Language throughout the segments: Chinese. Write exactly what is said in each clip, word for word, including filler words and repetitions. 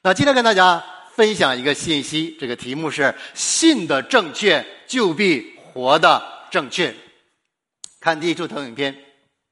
那今天跟大家分享一个信息，这个题目是信的正确就必活的正确。看第一处投影片。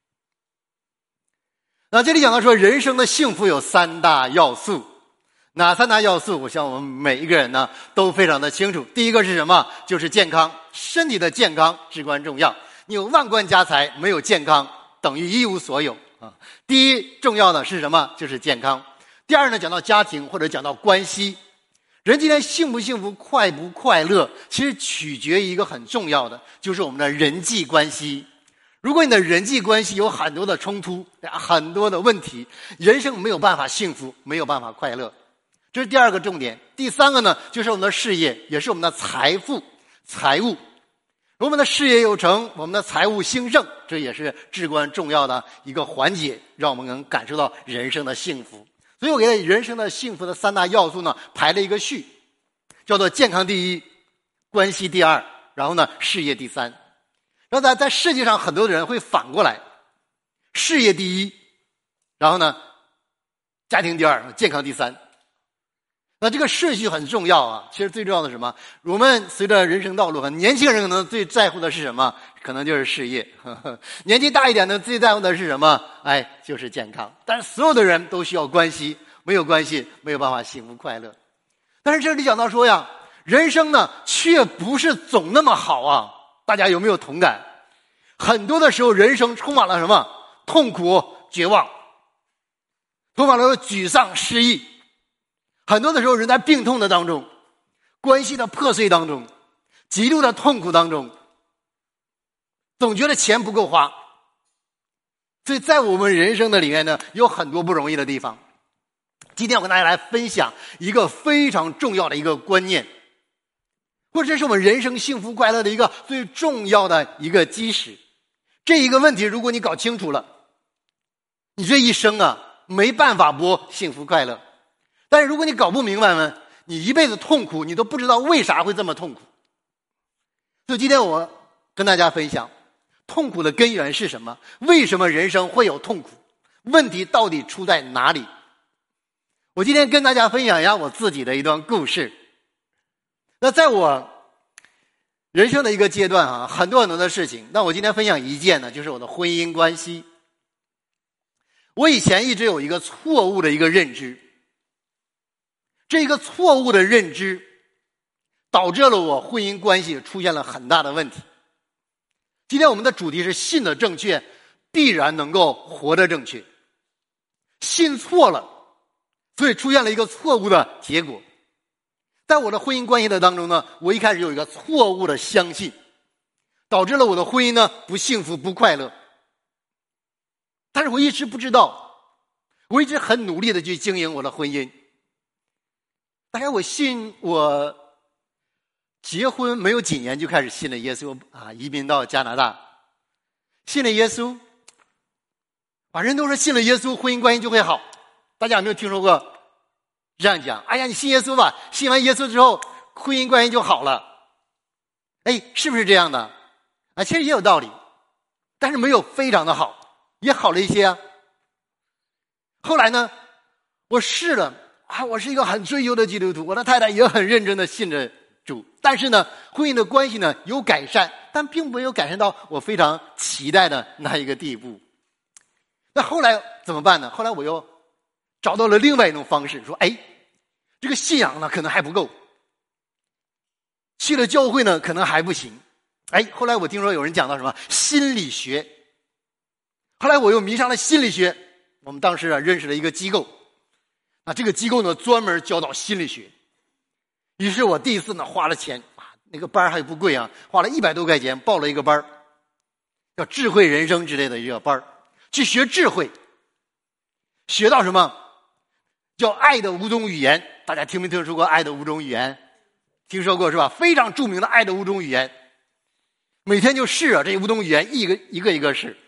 那这里讲到说人生的幸福有三大要素，哪三大要素？我想我们每一个人呢都非常的清楚。第一个是什么？就是健康，身体的健康至关重要。你有万贯家财，没有健康等于一无所有啊。第一重要的是什么？就是健康。第二呢，讲到家庭或者讲到关系，人今天幸不幸福、快不快乐，其实取决于一个很重要的，就是我们的人际关系。如果你的人际关系有很多的冲突，很多的问题，人生没有办法幸福，没有办法快乐。这是第二个重点。第三个呢，就是我们的事业，也是我们的财富、财务。我们的事业有成，我们的财务兴盛，这也是至关重要的一个环节，让我们能感受到人生的幸福。所以我给人生的幸福的三大要素呢排了一个序，叫做健康第一，关系第二，然后呢事业第三。然后在在世界上很多的人会反过来，事业第一，然后呢家庭第二，健康第三。那这个顺序很重要啊。其实最重要的是什么？我们随着人生道路，年轻人可能最在乎的是什么？可能就是事业。呵呵，年纪大一点的最在乎的是什么？哎，就是健康。但是所有的人都需要关系，没有关系没有办法幸福快乐。但是这里讲到说呀，人生呢却不是总那么好啊。大家有没有同感？很多的时候人生充满了什么？痛苦、绝望，充满了沮丧、失意。很多的时候人在病痛的当中，关系的破碎当中，极度的痛苦当中，总觉得钱不够花。所以在我们人生的里面呢，有很多不容易的地方。今天我跟大家来分享一个非常重要的一个观念，或者这是我们人生幸福快乐的一个最重要的一个基石。这一个问题如果你搞清楚了，你这一生啊没办法不幸福快乐。但是如果你搞不明白呢，你一辈子痛苦，你都不知道为啥会这么痛苦。所以今天我跟大家分享痛苦的根源是什么，为什么人生会有痛苦，问题到底出在哪里。我今天跟大家分享一下我自己的一段故事。那在我人生的一个阶段啊，很多很多的事情，那我今天分享一件呢，就是我的婚姻关系。我以前一直有一个错误的一个认知，这个错误的认知导致了我婚姻关系出现了很大的问题。今天我们的主题是信的正确必然能够活得正确。信错了，所以出现了一个错误的结果。在我的婚姻关系的当中呢，我一开始有一个错误的相信，导致了我的婚姻呢不幸福不快乐。但是我一直不知道，我一直很努力的去经营我的婚姻。大概我信我结婚没有几年就开始信了耶稣啊，移民到加拿大，信了耶稣，把人都说信了耶稣婚姻关系就会好。大家有没有听说过这样讲？哎呀，你信耶稣吧，信完耶稣之后婚姻关系就好了。哎，是不是这样的啊？其实也有道理，但是没有非常的好，也好了一些啊。后来呢，我试了啊，我是一个很追求的基督徒，我的太太也很认真的信着主，但是呢婚姻的关系呢有改善，但并没有改善到我非常期待的那一个地步。那后来怎么办呢？后来我又找到了另外一种方式，说哎，这个信仰呢可能还不够，去了教会呢可能还不行。哎，后来我听说有人讲到什么心理学，后来我又迷上了心理学。我们当时啊认识了一个机构，那这个机构呢专门教导心理学。于是我第一次呢花了钱啊，那个班还不贵啊，花了一百多块钱报了一个班，叫智慧人生之类的一个班，去学智慧。学到什么？叫爱的五种语言。大家听没听说过爱的五种语言？听说过是吧？非常著名的爱的五种语言，每天就试啊，这五种语言一个一个一个试。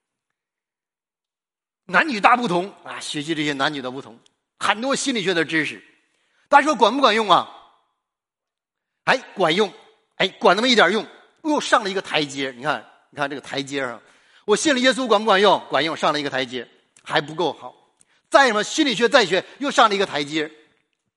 男女大不同啊，学习这些男女的不同，很多心理学的知识。大家说管不管用啊？哎，管用，哎，管那么一点用，又上了一个台阶。你看，你看这个台阶上，我信了耶稣管不管用？管用，上了一个台阶，还不够好。再什么心理学再学，又上了一个台阶。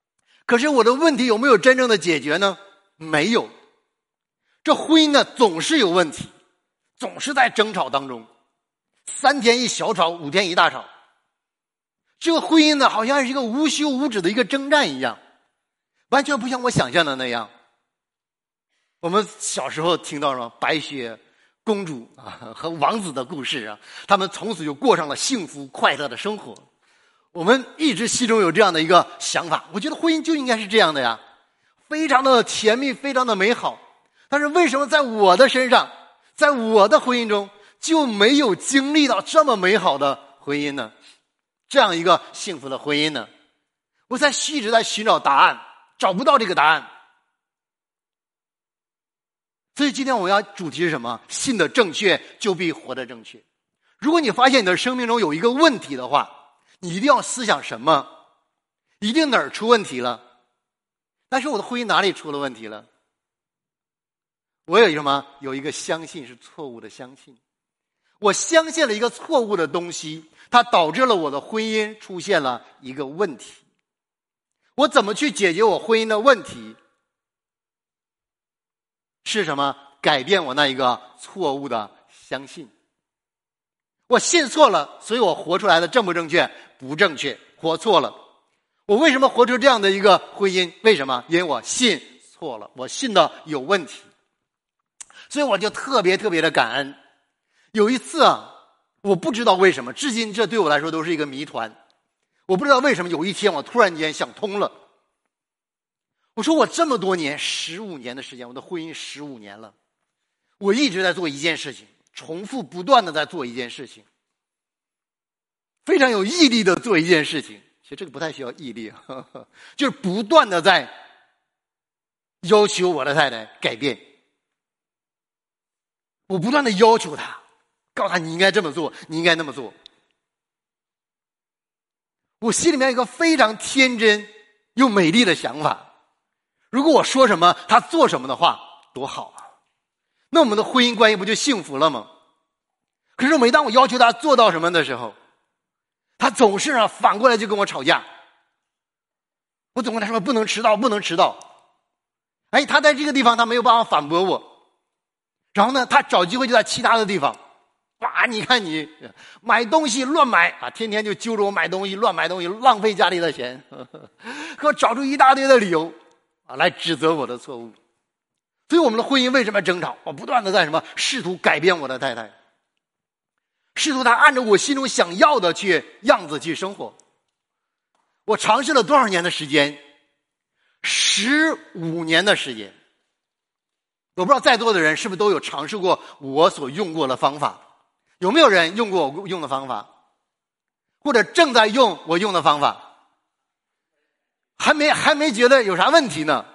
可是我的问题有没有真正的解决呢？没有。这婚姻呢，总是有问题，总是在争吵当中，三天一小吵，五天一大吵。这个婚姻呢，好像是一个无休无止的一个征战一样，完全不像我想象的那样。我们小时候听到什么白雪公主啊和王子的故事啊，他们从此就过上了幸福快乐的生活。我们一直心中有这样的一个想法，我觉得婚姻就应该是这样的呀，非常的甜蜜，非常的美好。但是为什么在我的身上，在我的婚姻中就没有经历到这么美好的婚姻呢？这样一个幸福的婚姻呢？我在一直在寻找答案，找不到这个答案。所以今天我要主题是什么？信的正确就必活得正确。如果你发现你的生命中有一个问题的话，你一定要思想什么？一定哪儿出问题了？但是我的婚姻哪里出了问题了？我有什么？有一个相信是错误的相信。我相信了一个错误的东西，它导致了我的婚姻出现了一个问题。我怎么去解决我婚姻的问题？是什么？改变我那一个错误的相信。我信错了，所以我活出来的正不正确？不正确，活错了。我为什么活出这样的一个婚姻？为什么？因为我信错了，我信的有问题。所以我就特别特别的感恩。有一次啊，我不知道为什么，至今这对我来说都是一个谜团。我不知道为什么有一天我突然间想通了。我说我这么多年，十五年的时间，我的婚姻十五年了，我一直在做一件事情，重复不断的在做一件事情，非常有毅力的做一件事情。其实这个不太需要毅力，呵呵，就是不断的在要求我的太太改变。我不断的要求她，告诉她你应该这么做，你应该那么做。我心里面有一个非常天真又美丽的想法，如果我说什么她做什么的话，多好啊，那我们的婚姻关系不就幸福了吗？可是每当我要求她做到什么的时候，她总是啊反过来就跟我吵架。我总跟她说不能迟到，不能迟到。哎，她在这个地方她没有办法反驳我，然后呢她找机会就在其他的地方，哇，你看你买东西乱买啊，天天就揪着我买东西，乱买东西，浪费家里的钱，呵呵，给我找出一大堆的理由啊来指责我的错误。所以我们的婚姻为什么争吵？我不断的在什么试图改变我的太太，试图她按照我心中想要的去样子去生活。我尝试了多少年的时间？十五年的时间。我不知道在座的人是不是都有尝试过我所用过的方法？有没有人用过我用的方法？或者正在用我用的方法？还没还没觉得有啥问题呢？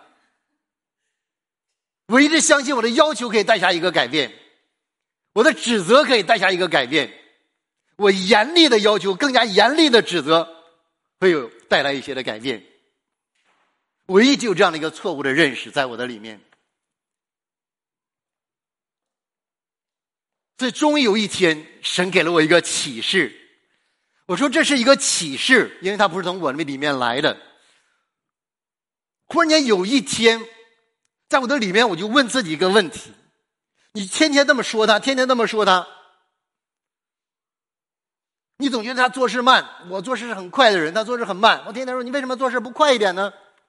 我一直相信我的要求可以带下一个改变，我的指责可以带下一个改变，我严厉的要求更加严厉的指责会有带来一些的改变。我一直有这样的一个错误的认识在我的里面。所以终于有一天神给了我一个启示，我说这是一个启示，因为它不是从我里面来的。忽然间有一天在我的里面，我就问自己一个问题，你天天这么说他，天天这么说他，你总觉得他做事慢，我做事是很快的人，他做事很慢，我天天说你为什么做事不快一点呢？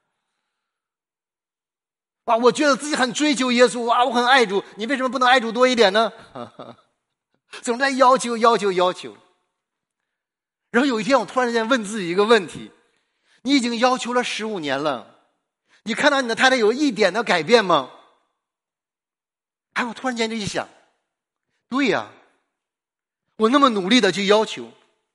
啊，我觉得自己很追求耶稣啊，我很爱主，你为什么不能爱主多一点呢？总在要求要求要求。然后有一天我突然间问自己一个问题，你已经要求了十五年了，你看到你的太太有一点的改变吗？哎，我突然间就一想，对呀，我那么努力的去要求，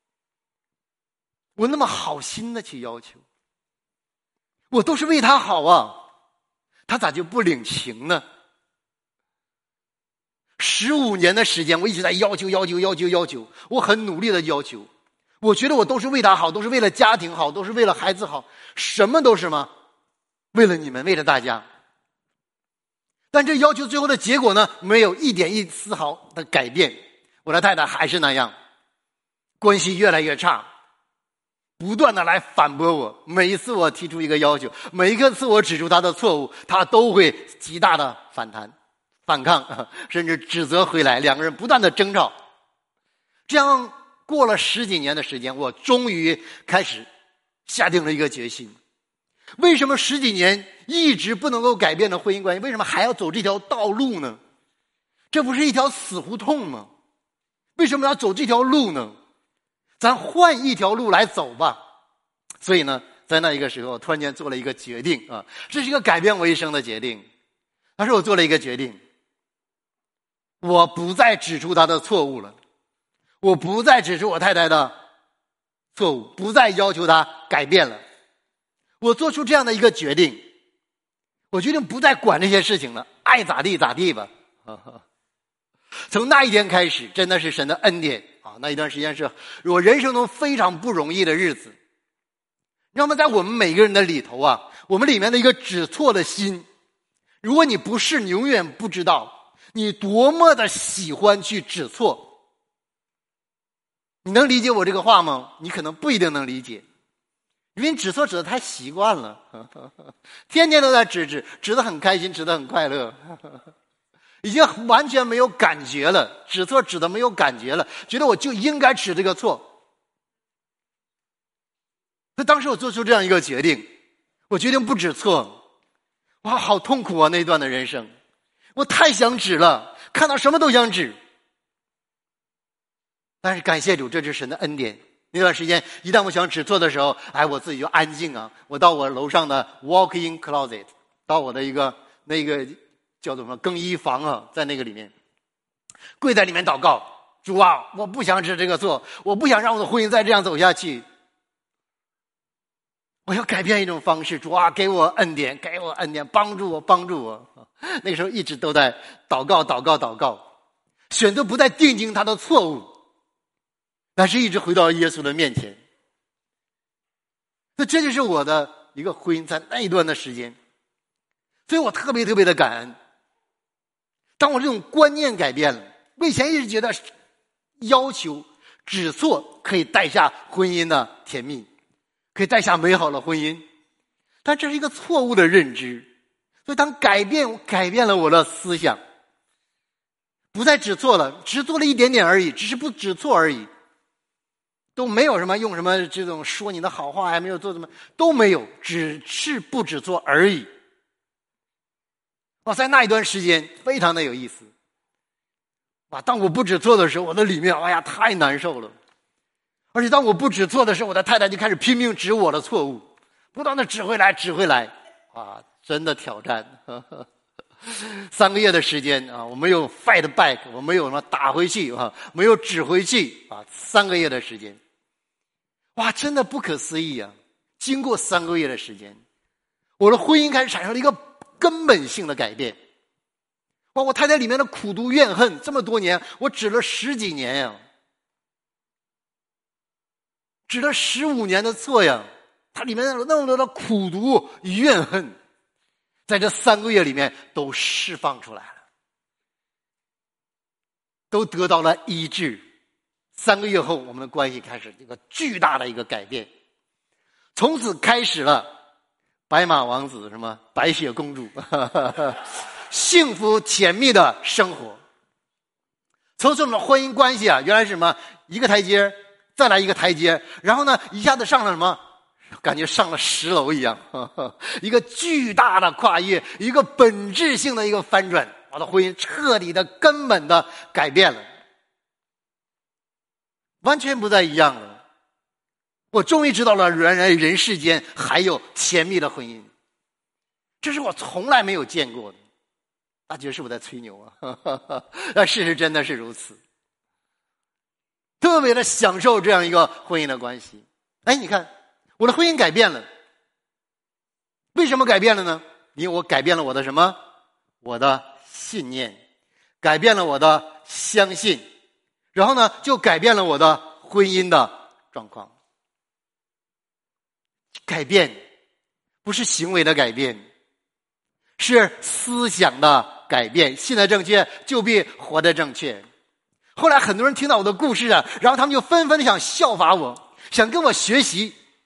我那么好心的去要求，我都是为他好啊，他咋就不领情呢？十五年的时间，我一直在要求要求要求要求，我很努力的要求，我觉得我都是为他好，都是为了家庭好，都是为了孩子好，什么都是吗？为了你们，为了大家。但这要求最后的结果呢，没有一点一丝毫的改变，我的太太还是那样，关系越来越差， 不断的来反驳我。每一次我提出一个要求，每一个次我指出他的错误，他都会极大的反弹、反抗，甚至指责回来。两个人不断的争吵。这样过了十几年的时间，我终于开始下定了一个决心。为什么十几年一直不能够改变的婚姻关系，为什么还要走这条道路呢？这不是一条死胡同吗？为什么要走这条路呢？咱换一条路来走吧。所以呢，在那一个时候，突然间做了一个决定啊，这是一个改变我一生的决定。但是我做了一个决定，我不再指出他的错误了，我不再指出我太太的错误，不再要求他改变了。我做出这样的一个决定，我决定不再管这些事情了，爱咋地咋地吧。从那一天开始，真的是神的恩典啊！那一段时间是我人生中非常不容易的日子。那么在我们每个人的里头啊，我们里面的一个指错的心，如果你不是，你永远不知道你多么的喜欢去指错。你能理解我这个话吗？你可能不一定能理解，因为你指错指得太习惯了，天天都在指指指得很开心，指得很快乐，已经完全没有感觉了，指错指得没有感觉了，觉得我就应该指这个错。那当时我做出这样一个决定，我决定不指错。哇，好痛苦啊，那一段的人生，我太想指了，看到什么都想指。但是感谢主，这是神的恩典。那段时间一旦我想指错的时候，哎，我自己就安静啊，我到我楼上的 walk-in closet， 到我的一个那个叫做什么更衣房啊，在那个里面跪在里面祷告，主啊，我不想指这个错，我不想让我的婚姻再这样走下去，我要改变一种方式，主啊，给我恩典，给我恩典，帮助我，帮助我。那个时候一直都在祷告祷告祷告，选择不再定睛他的错误，但是一直回到耶稣的面前。那这就是我的一个婚姻在那一段的时间，所以我特别特别的感恩。当我这种观念改变了，我以前一直觉得要求指错可以带下婚姻的甜蜜，可以带下美好的婚姻，但这是一个错误的认知。所以当改变改变了我的思想，不再指错了，只做了一点点而已，只是不指错而已，都没有什么用什么这种说你的好话，还没有做什么，都没有，只是不指错而已。哇，在那一段时间非常的有意思。哇，当我不指错的时候，我的里面哎呀太难受了。而且当我不指错的时候，我的太太就开始拼命指我的错误，不断的指回来指回来。啊，真的挑战。呵呵三个月的时间啊，我没有 fight back， 我没有什么打回去啊，没有指回去啊，三个月的时间，哇，真的不可思议啊！经过三个月的时间，我的婚姻开始产生了一个根本性的改变。哇，我太太里面的苦毒怨恨，这么多年，我指了十几年呀，指了十五年的错呀，它里面有那么多的苦毒怨恨。在这三个月里面都释放出来了，都得到了医治。三个月后，我们的关系开始一个巨大的一个改变，从此开始了白马王子什么白雪公主幸福甜蜜的生活。从此我们的婚姻关系啊，原来是什么一个台阶再来一个台阶，然后呢一下子上了什么感觉上了十楼一样，呵呵，一个巨大的跨越，一个本质性的一个翻转，我的婚姻彻底的根本的改变了，完全不再一样了。我终于知道了原来人世间还有甜蜜的婚姻，这是我从来没有见过的。大家觉得是我在吹牛啊？呵呵呵，但事实真的是如此，特别的享受这样一个婚姻的关系。哎，你看我的婚姻改变了，为什么改变了呢？因为我改变了我的什么？我的信念，改变了我的相信，然后呢，就改变了我的婚姻的状况。改变不是行为的改变，是思想的改变。信得正确，就必活得正确。后来很多人听到我的故事啊，然后他们就纷纷的想效法我，想跟我学习。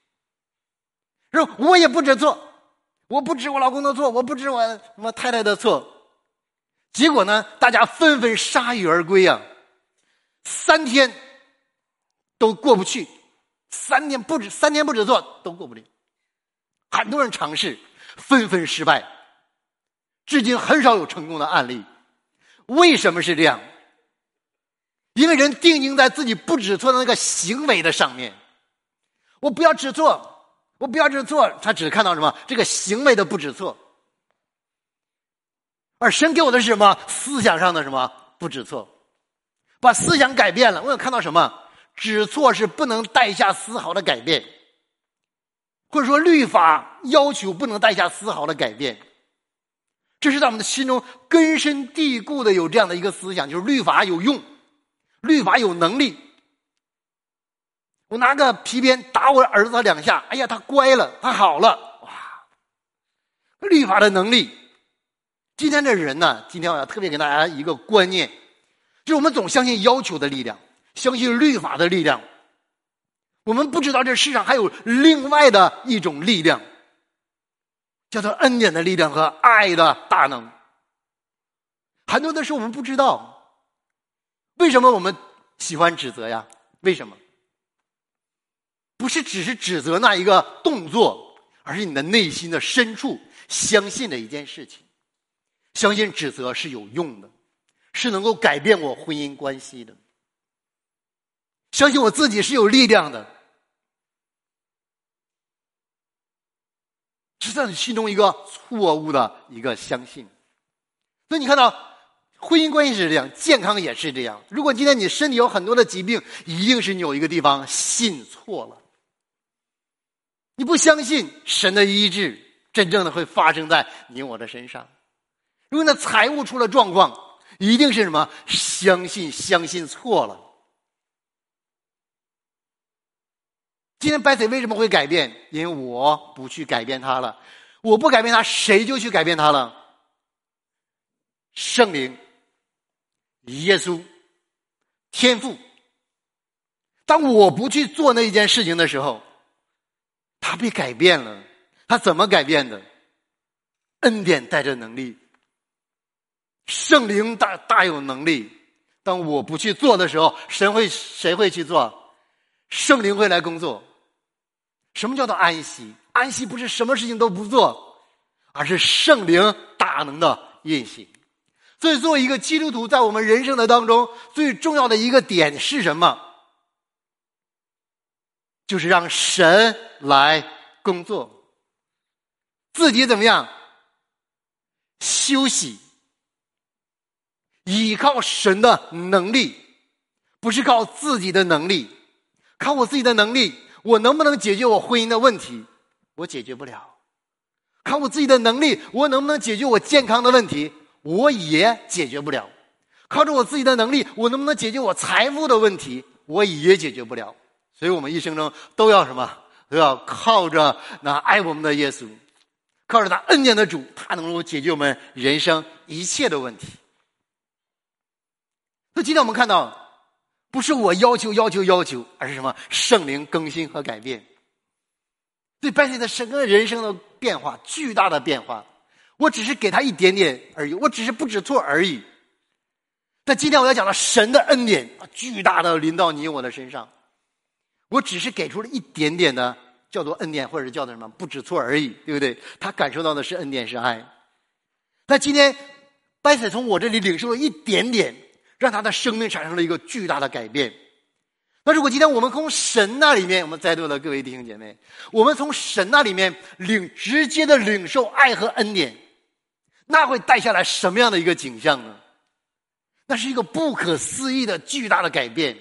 说我也不知错，我不知我老公的错，我不知我什么太太的错。结果呢，大家纷纷铩羽而归啊，三天都过不去，三天不止三天不止错都过不了。很多人尝试，纷纷失败，至今很少有成功的案例。为什么是这样？因为人定睛在自己不知错的那个行为的上面。我不要知错，我不要知错，他只看到什么？这个行为的不知错。而神给我的是什么？思想上的什么不知错，把思想改变了。我有看到什么？知错是不能带下丝毫的改变，或者说律法要求不能带下丝毫的改变。这是在我们的心中根深蒂固的有这样的一个思想，就是律法有用，律法有能力。我拿个皮鞭打我儿子两下，哎呀，他乖了，他好了，哇！律法的能力。今天的人呢，今天我要特别给大家一个观念，就是我们总相信要求的力量，相信律法的力量，我们不知道这世上还有另外的一种力量，叫做恩典的力量和爱的大能。很多的时候我们不知道，为什么我们喜欢指责呀？为什么？不是只是指责那一个动作，而是你的内心的深处相信的一件事情，相信指责是有用的，是能够改变我婚姻关系的，相信我自己是有力量的，是在你心中一个错误的一个相信。所以你看到婚姻关系是这样，健康也是这样。如果今天你身体有很多的疾病，一定是你有一个地方信错了，你不相信神的医治真正的会发生在你我的身上。如果你的财务出了状况，一定是什么？相信相信错了。今天白水为什么会改变？因为我不去改变它了。我不改变它，谁就去改变它了？圣灵、耶稣、天父。当我不去做那一件事情的时候，它被改变了。它怎么改变的？恩典带着能力，圣灵大大有能力。当我不去做的时候，神会谁会去做？圣灵会来工作。什么叫做安息？安息不是什么事情都不做，而是圣灵大能的运行。所以作为一个基督徒，在我们人生的当中最重要的一个点是什么？就是让神来工作，自己怎么样休息，依靠神的能力，不是靠自己的能力。靠我自己的能力，我能不能解决我婚姻的问题？我解决不了。靠我自己的能力，我能不能解决我健康的问题？我也解决不了。靠着我自己的能力，我能不能解决我财富的问题？我也解决不了。所以我们一生中都要什么？都要靠着那爱我们的耶稣，靠着他恩典的主，他能够解决我们人生一切的问题。所以今天我们看到，不是我要求要求要求，而是什么？圣灵更新和改变。对白水的整个人生的变化，巨大的变化，我只是给他一点点而已，我只是不知错而已。但今天我要讲到神的恩典巨大的临到你我的身上，我只是给出了一点点的叫做恩典，或者叫做什么不知错而已，对不对？他感受到的是恩典，是爱。但今天白水从我这里领受了一点点，让他的生命产生了一个巨大的改变。那如果今天我们从神那里面，我们在座的各位弟兄姐妹，我们从神那里面领直接的领受爱和恩典，那会带下来什么样的一个景象呢？那是一个不可思议的巨大的改变。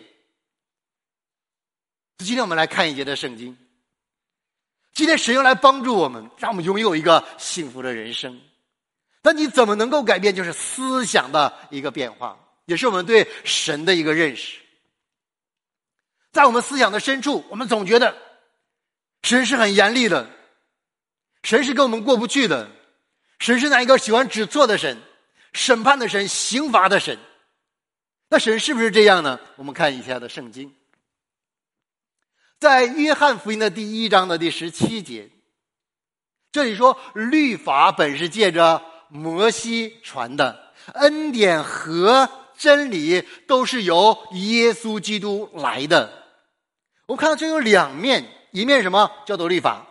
今天我们来看一节的圣经。今天神要来帮助我们，让我们拥有一个幸福的人生。但你怎么能够改变？就是思想的一个变化，也是我们对神的一个认识。在我们思想的深处，我们总觉得神是很严厉的，神是跟我们过不去的，神是那一个喜欢指错的神，审判的神，刑罚的神。那神是不是这样呢？我们看一下的圣经，在约翰福音的第一章的第十七节， 这里说律法本是借着摩西传的，恩典和真理都是由耶稣基督来的。我们看到这有两面，一面什么叫做律法，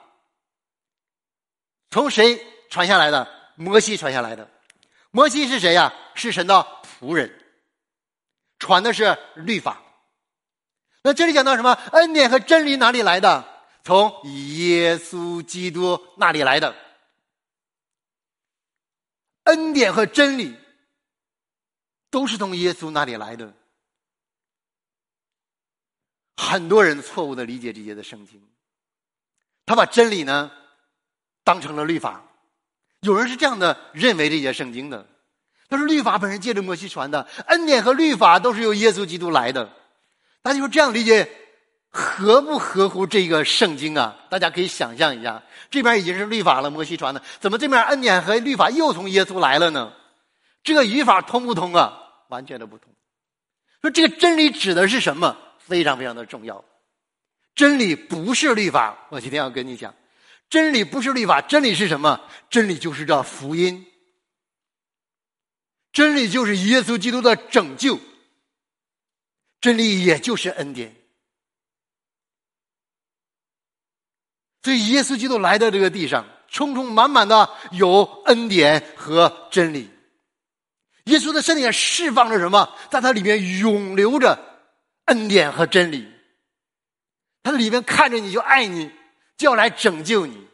从谁传下来的？摩西传下来的。摩西是谁呀？是神的仆人，传的是律法。那这里讲到什么？恩典和真理哪里来的？从耶稣基督那里来的。恩典和真理都是从耶稣那里来的。很多人错误的理解这节的圣经，他把真理呢当成了律法。有人是这样的认为这节圣经的，他说律法本身借着摩西传的，恩典和律法都是由耶稣基督来的。大家说这样理解合不合乎这个圣经啊？大家可以想象一下，这边已经是律法了，摩西传的，怎么这边恩典和律法又从耶稣来了呢？这个语法通不通啊？完全的不同。说这个真理指的是什么？非常非常的重要。真理不是律法，我今天要跟你讲，真理不是律法，真理是什么？真理就是这福音，真理就是耶稣基督的拯救，真理也就是恩典。所以耶稣基督来到这个地上，充充满满的有恩典和真理。耶稣的身体释放着什么？在它里面涌流着恩典和真理。他的里面看着你就爱你，就要来拯救你。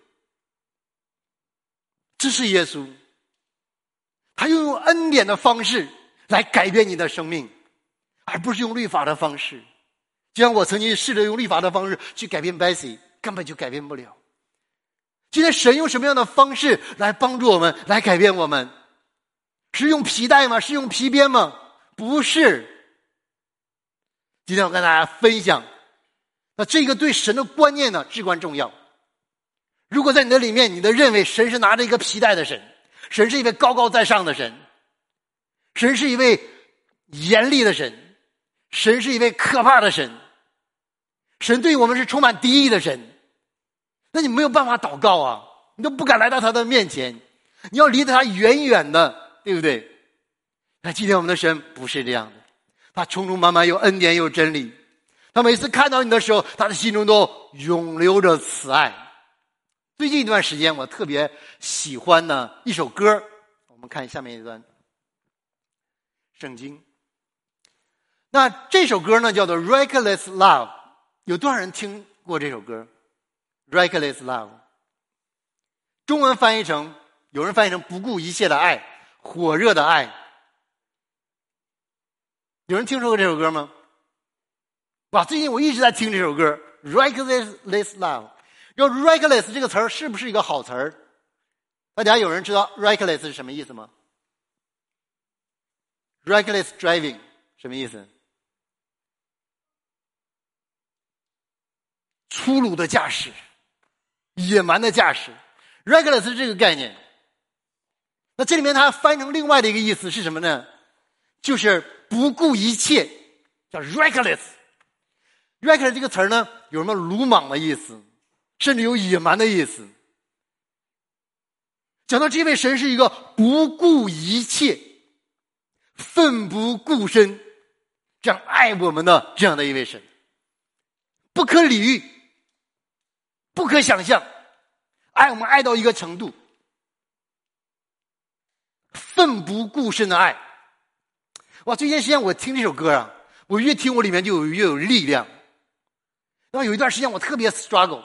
这是耶稣，他用恩典的方式来改变你的生命，而不是用律法的方式。就像我曾经试着用律法的方式去改变 Bessie， 根本就改变不了。今天神用什么样的方式来帮助我们，来改变我们？是用皮带吗？是用皮鞭吗？不是。今天我跟大家分享，那这个对神的观念呢至关重要。如果在你的里面，你的认为神是拿着一个皮带的神，神是一位高高在上的神，神是一位严厉的神，神是一位可怕的神，神对我们是充满敌意的神，那你没有办法祷告啊，你都不敢来到他的面前，你要离他远远的，对不对？那今天我们的神不是这样的，他充充满满有恩典有真理，他每次看到你的时候，他的心中都涌流着慈爱。最近一段时间我特别喜欢呢一首歌，我们看下面一段圣经。那这首歌呢叫做 Reckless Love， 有多少人听过这首歌 Reckless Love？ 中文翻译成，有人翻译成不顾一切的爱，火热的爱。有人听说过这首歌吗？哇，最近我一直在听这首歌 Reckless Love。要 reckless 这个词儿是不是一个好词儿？大家有人知道 reckless 是什么意思吗？ reckless driving 什么意思？粗鲁的驾驶，野蛮的驾驶， reckless 是这个概念。那这里面它翻译成另外的一个意思是什么呢？就是不顾一切，叫 reckless。 reckless 这个词儿呢有什么鲁莽的意思，甚至有野蛮的意思。讲到这位神是一个不顾一切、奋不顾身这样爱我们的这样的一位神，不可理喻，不可想象，爱我们爱到一个程度，奋不顾身的爱。哇，最近时间我听这首歌啊，我越听我里面就有越有力量。然后有一段时间我特别 struggle，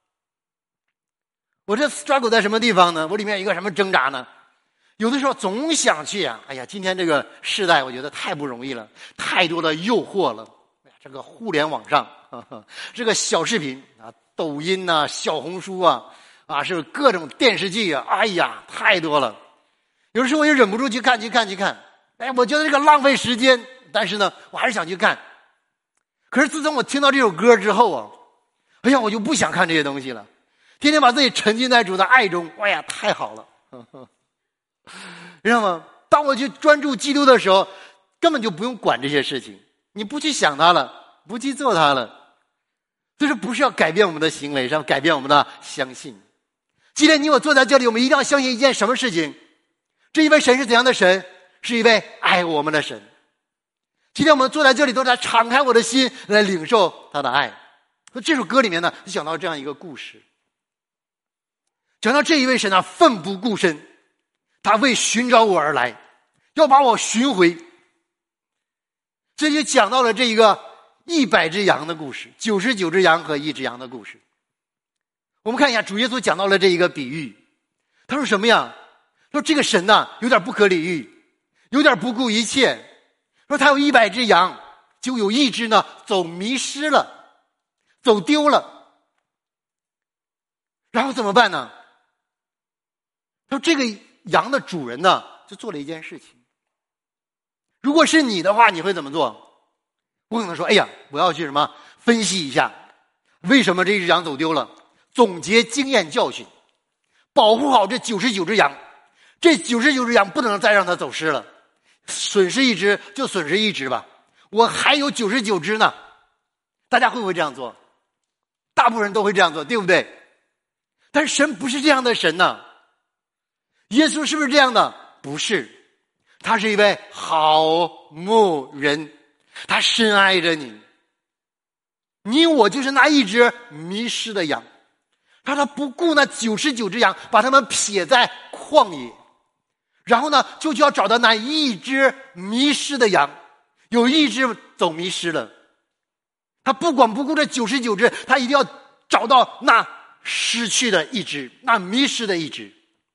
我这 struggle 在什么地方呢？我里面有一个什么挣扎呢？有的时候总想去啊，哎呀，今天这个时代我觉得太不容易了，太多的诱惑了。哎呀，这个互联网上，呵呵这个小视频啊，抖音呐、啊、小红书啊，啊，是各种电视剧啊，哎呀，太多了。有的时候我也忍不住去看，去看，去看。哎，我觉得这个浪费时间，但是呢，我还是想去看。可是自从我听到这首歌之后啊，哎呀，我就不想看这些东西了。天天把自己沉浸在主的爱中，哎呀，太好了，呵呵知道吗？当我去专注基督的时候，根本就不用管这些事情，你不去想它了，不去做它了。所以说不是要改变我们的行为，是要改变我们的相信。 今天你我坐在这里，我们一定要相信一件什么事情？这一位神是怎样的神？是一位爱我们的神。今天我们坐在这里，都在敞开我的心来领受他的爱。这首歌里面呢，就讲到这样一个故事，讲到这一位神呢，奋不顾身，他为寻找我而来，要把我寻回。这就讲到了这一个一百只羊的故事，九十九只羊和一只羊的故事。我们看一下，主耶稣讲到了这一个比喻，他说什么呀？说这个神呢，有点不可理喻，有点不顾一切。说他有一百只羊，就有一只呢走迷失了，走丢了，然后怎么办呢？他说这个羊的主人呢，就做了一件事情。如果是你的话，你会怎么做？我可能说，哎呀，我要去什么分析一下，为什么这只羊走丢了，总结经验教训，保护好这九十九只羊。这九十九只羊不能再让它走失了，损失一只就损失一只吧，我还有九十九只呢。大家会不会这样做？大部分人都会这样做，对不对？但是神不是这样的神呢。耶稣是不是这样的？不是，他是一位好牧人，他深爱着你，你我就是那一只迷失的羊，让他不顾那九十九只羊，把他们撇在旷野，然后呢就就要找到那一只迷失的羊，有一只走迷失了，他不管不顾这九十九只，他一定要找到那失去的一只，那迷失的一只，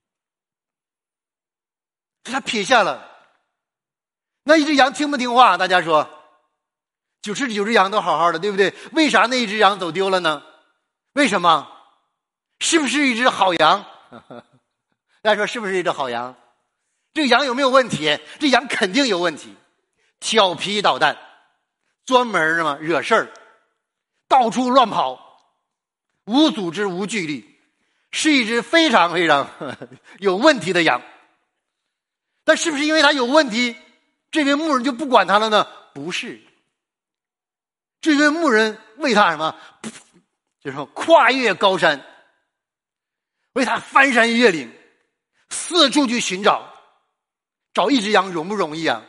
他撇下了。那一只羊听不听话？大家说，九十九只羊都好好的，对不对？为啥那一只羊走丢了呢？为什么？是不是一只好羊？大家说是不是一只好羊？这个羊有没有问题？这羊肯定有问题，调皮捣蛋，专门什么惹事儿，到处乱跑，无组织无纪律，是一只非常非常有问题的羊。但是不是因为它有问题，这位牧人就不管他了呢？不是，这位牧人为他什么？就是跨越高山，为他翻山越岭，四处去寻找。找一只羊容不容易啊？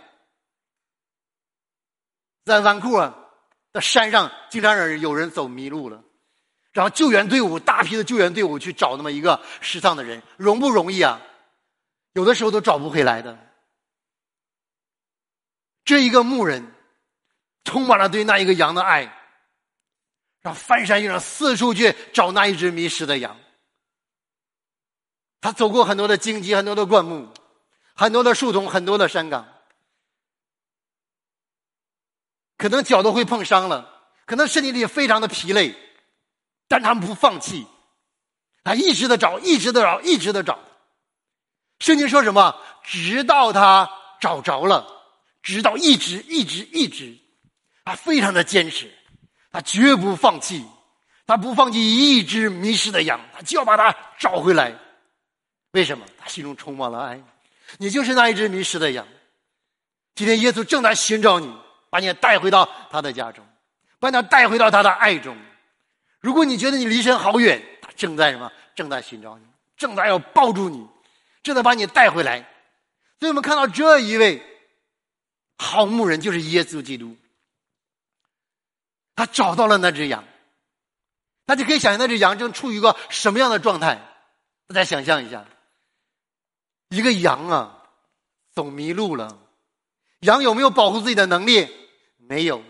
在湾库啊，在山上经常有人走迷路了，然后救援队伍，大批的救援队伍去找那么一个失丧的人，容不容易啊？有的时候都找不回来的。这一个牧人充满了对那一个羊的爱，然后翻山越岭，四处去找那一只迷失的羊。他走过很多的荆棘，很多的灌木，很多的树丛，很多的山岗，可能脚都会碰伤了，可能身体里非常的疲累，但他们不放弃，他一直的找，一直的找，一直的找。圣经说什么？直到他找着了，直到一直一直一直，他非常的坚持，他绝不放弃，他不放弃一只迷失的羊，他就要把它找回来。为什么？他心中充满了爱。你就是那一只迷失的羊，今天耶稣正在寻找你，把你带回到他的家中，把你带回到他的爱中。如果你觉得你离神好远，他正在什么？正在寻找你，正在要抱住你，正在把你带回来。所以我们看到这一位好牧人就是耶稣基督，他找到了那只羊，大家可以想象那只羊正处于一个什么样的状态？大家想象一下，一个羊啊，走迷路了，羊有没有保护自己的能力？没有。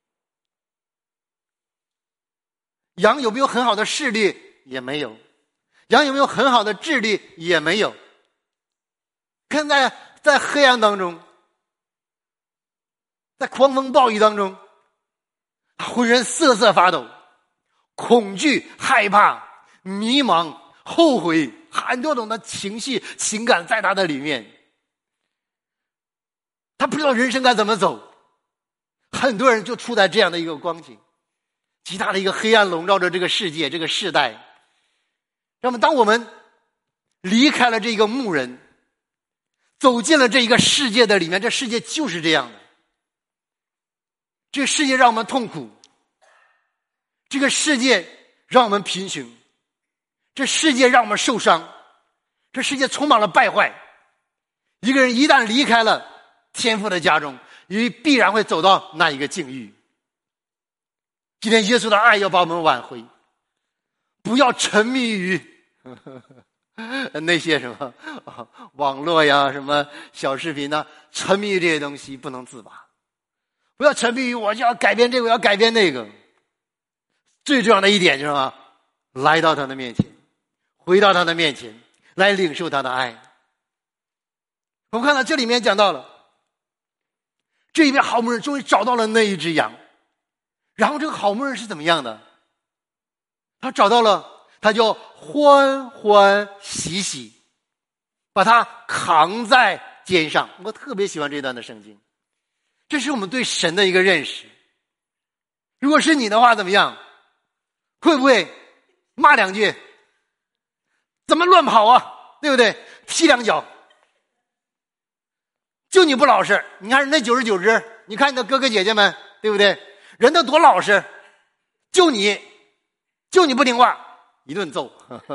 羊有没有很好的视力？也没有。羊有没有很好的智力？也没有。看在在黑暗当中，在狂风暴雨当中，浑身瑟瑟发抖，恐惧、害怕、迷茫、后悔，很多种的情绪情感在他的里面，他不知道人生该怎么走。很多人就处在这样的一个光景，极大的一个黑暗笼罩着这个世界，这个世代。那么当我们离开了这个牧人，走进了这一个世界的里面，这世界就是这样的，这个世界让我们痛苦，这个世界让我们贫穷， 这世界让我们受伤，这世界充满了败坏。一个人一旦离开了天父的家中，也必然会走到那一个境遇。今天耶稣的爱要把我们挽回，不要沉迷于那些什么网络呀、什么小视频呐，沉迷于这些东西不能自拔。不要沉迷于我就要改变这个，我要改变那个。最重要的一点就是什么？来到他的面前，回到他的面前，来领受他的爱。我们看到这里面讲到了，这一位好牧人终于找到了那一只羊，然后这个好牧人是怎么样的？他找到了，他就欢欢喜喜把他扛在肩上。我特别喜欢这段的圣经，这是我们对神的一个认识。如果是你的话怎么样？会不会骂两句？怎么乱跑啊？对不对？踢两脚。就你不老实，你看那九十九只，你看你的哥哥姐姐们，对不对？人都多老实，就你就你不听话，一顿揍。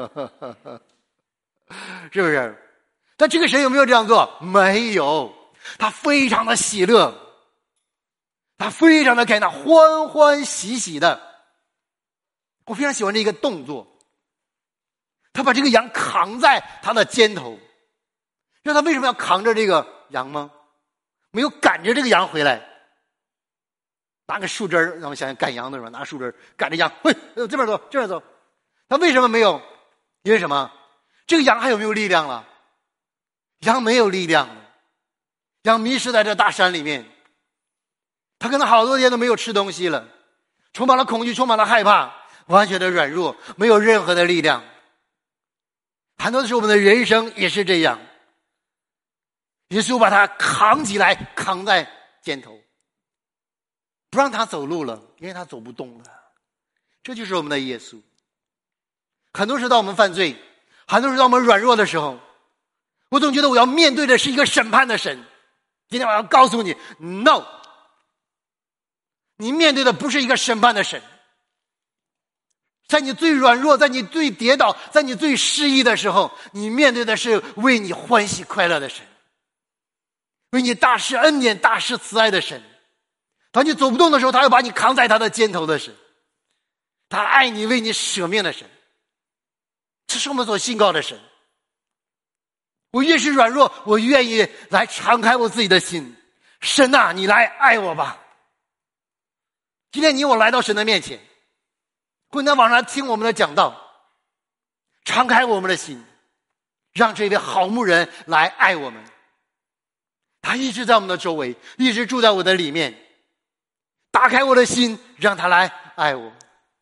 是不是？但这个神有没有这样做？没有。他非常的喜乐，他非常的开心，欢欢喜喜的。我非常喜欢这个动作，他把这个羊扛在他的肩头。知道他为什么要扛着这个羊吗？没有赶着这个羊回来，拿个树枝儿，让我想想赶羊的时候，拿树枝儿赶着羊，喂，这边走，这边走。他为什么没有？因为什么？这个羊还有没有力量了？羊没有力量了，羊迷失在这大山里面，他可能好多天都没有吃东西了，充满了恐惧，充满了害怕，完全的软弱，没有任何的力量。很多的时候我们的人生也是这样，耶稣把他扛起来，扛在肩头，不让他走路了，因为他走不动了。这就是我们的耶稣。很多时候当我们犯罪，很多时候当我们软弱的时候，我总觉得我要面对的是一个审判的神。今天我要告诉你 No， 你面对的不是一个审判的神。在你最软弱，在你最跌倒，在你最失意的时候，你面对的是为你欢喜快乐的神，为你大施恩典、大施慈爱的神。当你走不动的时候，他要把你扛在他的肩头的神，他爱你，为你舍命的神。这是我们所信靠的神。我越是软弱，我愿意来敞开我自己的心。神啊，你来爱我吧。今天你我来到神的面前，或者在网上听我们的讲道，敞开我们的心，让这位好牧人来爱我们。他一直在我们的周围，一直住在我的里面。打开我的心，让他来爱我。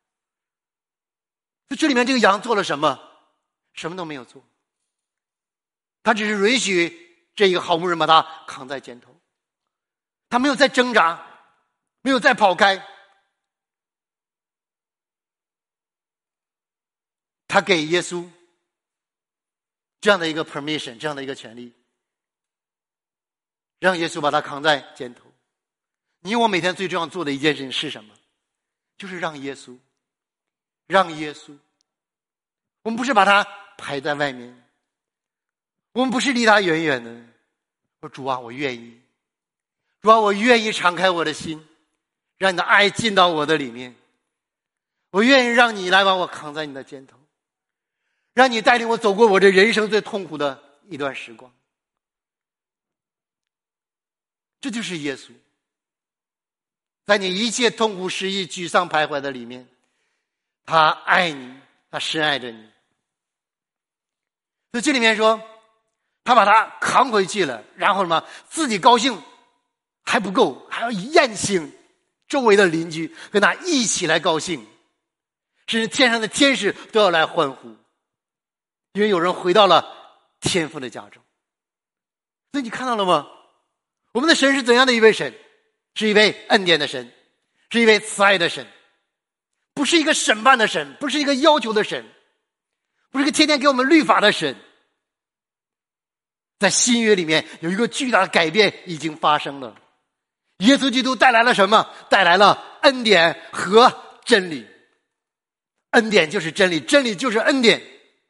这里面这个羊做了什么？什么都没有做，他只是允许这一个好牧人把他扛在肩头，他没有再挣扎，没有再跑开，他给耶稣这样的一个 permission， 这样的一个权利，让耶稣把他扛在肩头。你我每天最重要做的一件事情是什么？就是让耶稣让耶稣我们不是把他排在外面，我们不是离他远远的。说主啊，我愿意，主啊，我愿意敞开我的心，让你的爱进到我的里面。我愿意让你来把我扛在你的肩头，让你带领我走过我这人生最痛苦的一段时光。这就是耶稣，在你一切痛苦、失意、沮丧、徘徊的里面，他爱你，他深爱着你。所以这里面说，他把他扛回去了，然后什么？自己高兴还不够，还要宴请周围的邻居，跟他一起来高兴，甚至天上的天使都要来欢呼，因为有人回到了天父的家中。所以你看到了吗？我们的神是怎样的一位神？是一位恩典的神，是一位慈爱的神，不是一个审判的神，不是一个要求的神，不是一个天天给我们律法的神。在新约里面有一个巨大的改变已经发生了，耶稣基督带来了什么？带来了恩典和真理。恩典就是真理，真理就是恩典。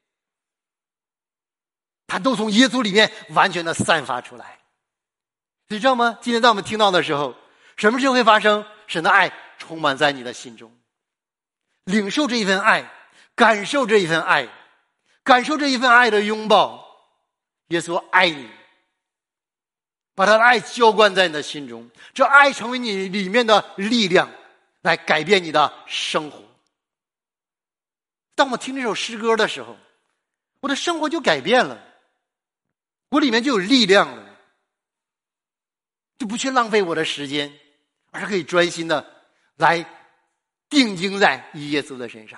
它都从耶稣里面完全的散发出来。你知道吗？今天在我们听到的时候，什么事会发生？神的爱充满在你的心中，领受这一份爱，感受这一份爱，感受这一份爱的拥抱。耶稣爱你，把他的爱浇灌在你的心中，这爱成为你里面的力量，来改变你的生活。当我听这首诗歌的时候，我的生活就改变了，我里面就有力量了，就不去浪费我的时间，而是可以专心的来定睛在耶稣的身上。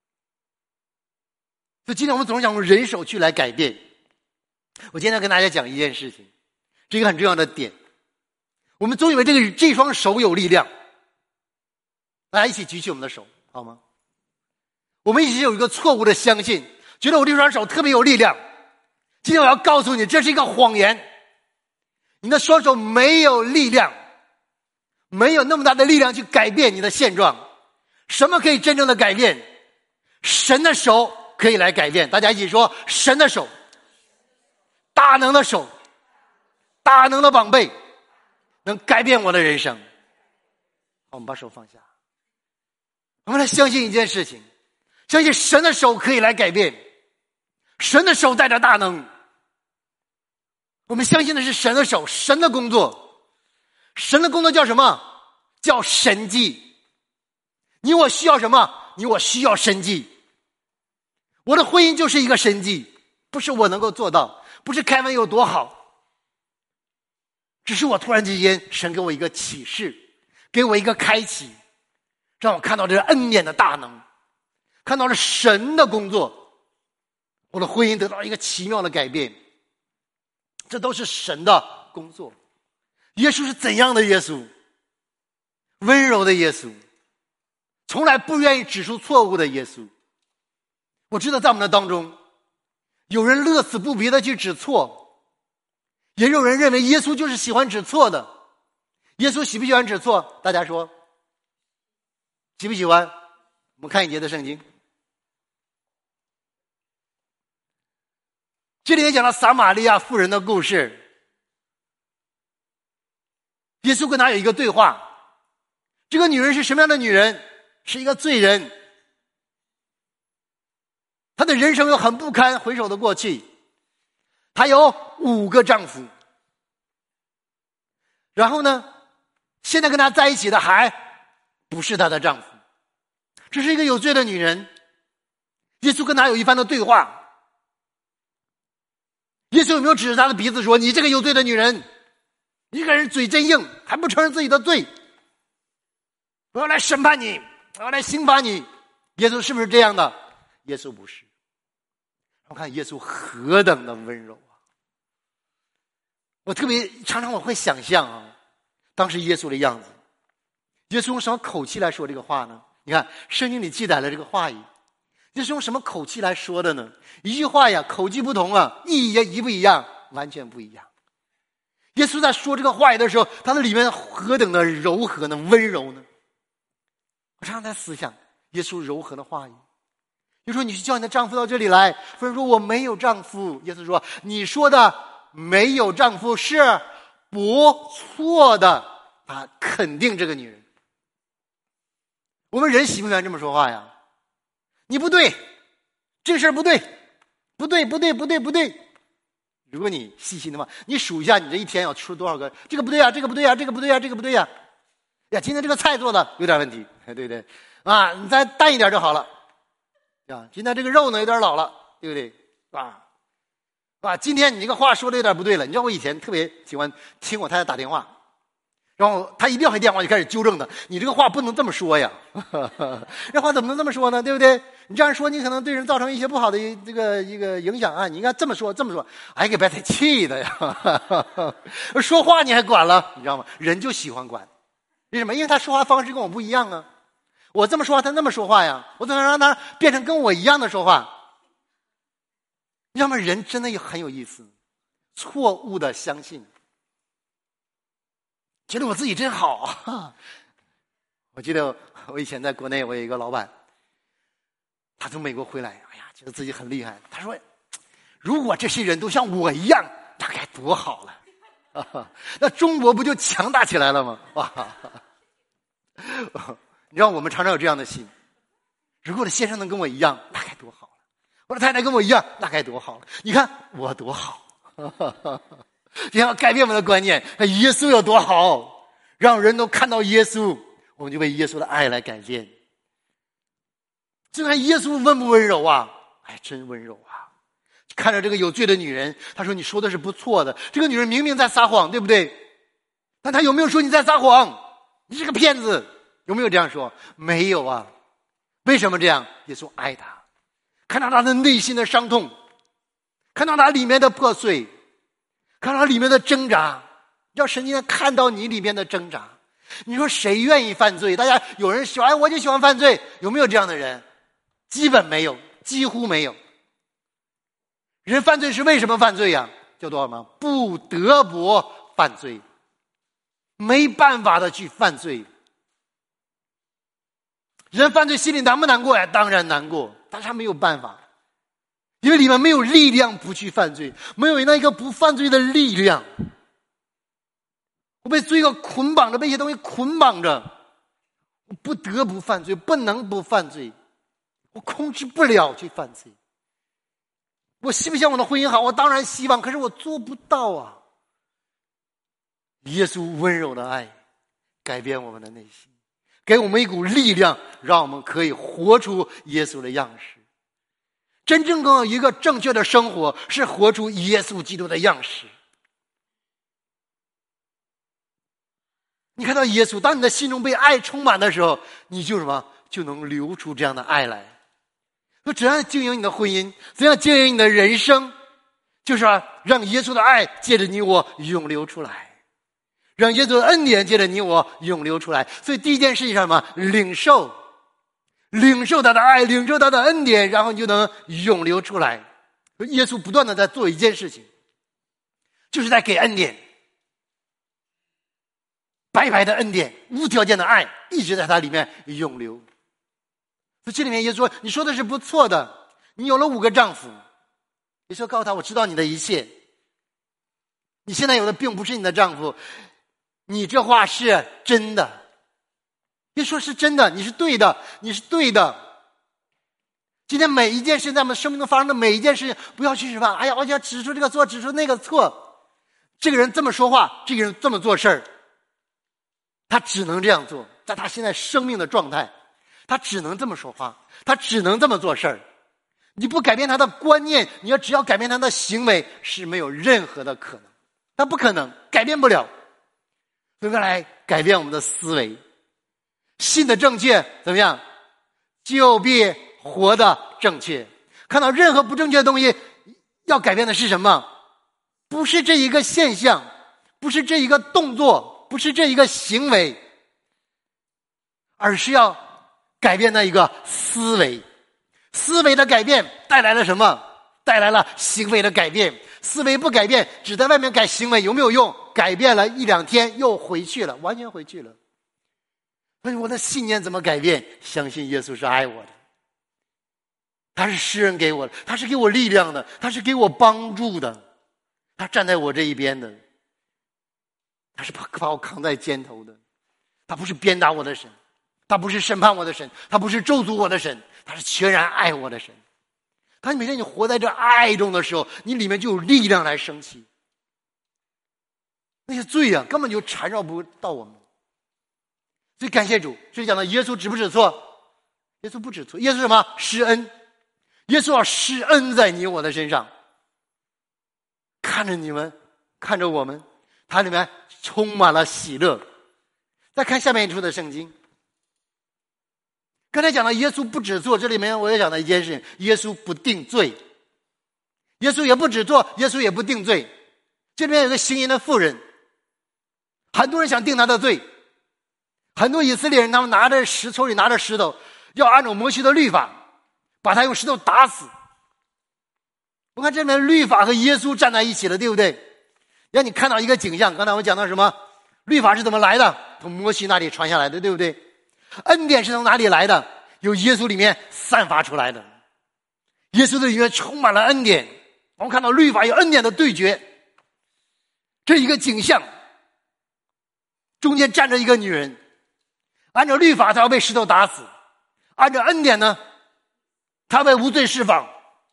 所以今天我们总是想用人手去来改变。我今天跟大家讲一件事情，这个很重要的点。我们总以为这个这双手有力量，大家一起举起我们的手好吗？我们一直有一个错误的相信，觉得我这双手特别有力量。今天我要告诉你，这是一个谎言。你的双手没有力量，没有那么大的力量去改变你的现状。什么可以真正的改变？神的手可以来改变。大家一起说，神的手，大能的手，大能的膀臂，能改变我的人生。好，我们把手放下，我们来相信一件事情，相信神的手可以来改变。神的手带着大能，我们相信的是神的手，神的工作。神的工作叫什么？叫神迹。你我需要什么？你我需要神迹。我的婚姻就是一个神迹，不是我能够做到，不是凯文有多好，只是我突然之间神给我一个启示，给我一个开启，让我看到这恩典的大能，看到了神的工作，我的婚姻得到一个奇妙的改变。这都是神的工作。耶稣是怎样的耶稣？温柔的耶稣，从来不愿意指出错误的耶稣。我知道在我们的当中，有人乐此不疲的去指错，也有人认为耶稣就是喜欢指错的。耶稣喜不喜欢指错？大家说喜不喜欢？我们看一节的圣经，这里面讲到撒玛利亚妇人的故事。耶稣跟她有一个对话。这个女人是什么样的女人？是一个罪人，她的人生有很不堪回首的过去。她有五个丈夫，然后呢，现在跟她在一起的还不是她的丈夫。这是一个有罪的女人。耶稣跟她有一番的对话。耶稣有没有指着她的鼻子说，你这个有罪的女人，一个人嘴真硬，还不承认自己的罪，我要来审判你，我要来刑罚你。耶稣是不是这样的？耶稣不是。我看耶稣何等的温柔啊！我特别常常我会想象啊，当时耶稣的样子。耶稣用什么口气来说这个话呢？你看圣经里记载了这个话语，耶稣用什么口气来说的呢？一句话呀，口气不同啊，意义也一不一样？完全不一样。耶稣在说这个话语的时候，他的里面何等的柔和呢，温柔呢？我常常在思想耶稣柔和的话语。耶稣说，你去叫你的丈夫到这里来。夫人说，我没有丈夫。耶稣说，你说的没有丈夫是不错的。他肯定这个女人。我们人喜不喜欢这么说话呀？你不对，这个事儿不对，不对不对不对不对。如果你细心的话，你数一下你这一天要出多少个，这个不对啊，这个不对啊，这个不对啊，这个不对啊。呀，今天这个菜做的有点问题，对不对？啊，你再淡一点就好了。啊，今天这个肉呢有点老了，对不对？啊，啊，今天你这个话说的有点不对了。你知道我以前特别喜欢听我太太打电话，然后她一撂下电话就开始纠正的，你这个话不能这么说呀，这话怎么能这么说呢？对不对？你这样说，你可能对人造成一些不好的这个一个影响啊！你应该这么说，这么说，哎，给白菜气的呀！说话你还管了，你知道吗？人就喜欢管，为什么？因为他说话方式跟我不一样啊！我这么说话，他那么说话呀！我怎么让他变成跟我一样的说话？你知道吗？人真的很有意思，错误的相信，觉得我自己真好。我记得我以前在国内，我有一个老板。他从美国回来，哎呀，觉得自己很厉害。他说：“ 如果这些人都像我一样，那该多好了啊！那中国不就强大起来了吗？哇！你知道我们常常有这样的心，如果我的先生能跟我一样，那该多好了；我的太太跟我一样，那该多好了。你看我多好，你要改变我们的观念，那耶稣有多好，让人都看到耶稣，我们就被耶稣的爱来改变。就看耶稣温不温柔啊？哎，真温柔啊！看着这个有罪的女人，他说你说的是不错的，这个女人明明在撒谎，对不对？但他有没有说你在撒谎？你是个骗子，有没有这样说？没有啊。为什么这样？耶稣爱他，看到他的内心的伤痛，看到他里面的破碎，看到他里面的挣扎，要神今天看到你里面的挣扎。你说谁愿意犯罪？大家有人喜欢，哎，我就喜欢犯罪，有没有这样的人？基本没有，几乎没有。人犯罪是为什么犯罪呀？叫做什么？不得不犯罪，没办法的去犯罪。人犯罪心里难不难过呀？当然难过，但是他没有办法，因为里面没有力量不去犯罪，没有那一个不犯罪的力量。我被罪恶捆绑着，被一些东西捆绑着，我不得不犯罪，不能不犯罪，我控制不了去犯罪。我希不希望我的婚姻好？我当然希望，可是我做不到啊。耶稣温柔的爱改变我们的内心，给我们一股力量，让我们可以活出耶稣的样式。真正的一个正确的生活是活出耶稣基督的样式。你看到耶稣，当你的心中被爱充满的时候，你就什么就能流出这样的爱来。说怎样经营你的婚姻，怎样经营你的人生，就是啊，让耶稣的爱借着你我涌流出来，让耶稣的恩典借着你我涌流出来。所以第一件事情是什么？领受，领受他的爱，领受他的恩典，然后你就能涌流出来。耶稣不断的在做一件事情，就是在给恩典，白白的恩典，无条件的爱一直在他里面涌流。所以这里面耶稣说，你说的是不错的，你有了五个丈夫。耶稣告诉他，我知道你的一切，你现在有的并不是你的丈夫，你这话是真的。耶稣说是真的，你是对的，你是对的。今天每一件事在我们生命中发生的每一件事情，不要去什么，哎呀，我要指出这个错，指出那个错。这个人这么说话，这个人这么做事儿，他只能这样做，在他现在生命的状态，他只能这么说话，他只能这么做事儿。你不改变他的观念，你要只要改变他的行为，是没有任何的可能，他不可能，改变不了。所以来改变我们的思维，信的正确怎么样？就必活的正确。看到任何不正确的东西，要改变的是什么？不是这一个现象，不是这一个动作，不是这一个行为，而是要改变那一个思维。思维的改变带来了什么？带来了行为的改变。思维不改变，只在外面改行为，有没有用？改变了一两天又回去了，完全回去了。所以我的信念怎么改变？相信耶稣是爱我的，他是施恩给我的，他是给我力量的，他是给我帮助的，他站在我这一边的，他是把我扛在肩头的，他不是鞭打我的神，他不是审判我的神，他不是咒诅我的神，他是全然爱我的神。当你每天你活在这爱中的时候，你里面就有力量来生气。那些罪啊，根本就缠绕不到我们。所以感谢主，这里讲到耶稣指不指错？耶稣不指错，耶稣什么？施恩。耶稣要施恩在你我的身上，看着你们，看着我们，它里面充满了喜乐。再看下面一处的圣经，刚才讲到耶稣不指错，这里面我也讲到一件事情，耶稣不定罪。耶稣也不指错，耶稣也不定罪。这里面有个行淫的妇人，很多人想定他的罪，很多以色列人他们拿着石头里拿着石头，要按照摩西的律法把他用石头打死。我看这里面律法和耶稣站在一起了，对不对？让你看到一个景象，刚才我讲到什么？律法是怎么来的？从摩西那里传下来的，对不对？恩典是从哪里来的？由耶稣里面散发出来的。耶稣的里面充满了恩典， 我们看到律法与恩典的对决，这一个景象，中间站着一个女人，按照律法她要被石头打死，按照恩典呢，她被无罪释放。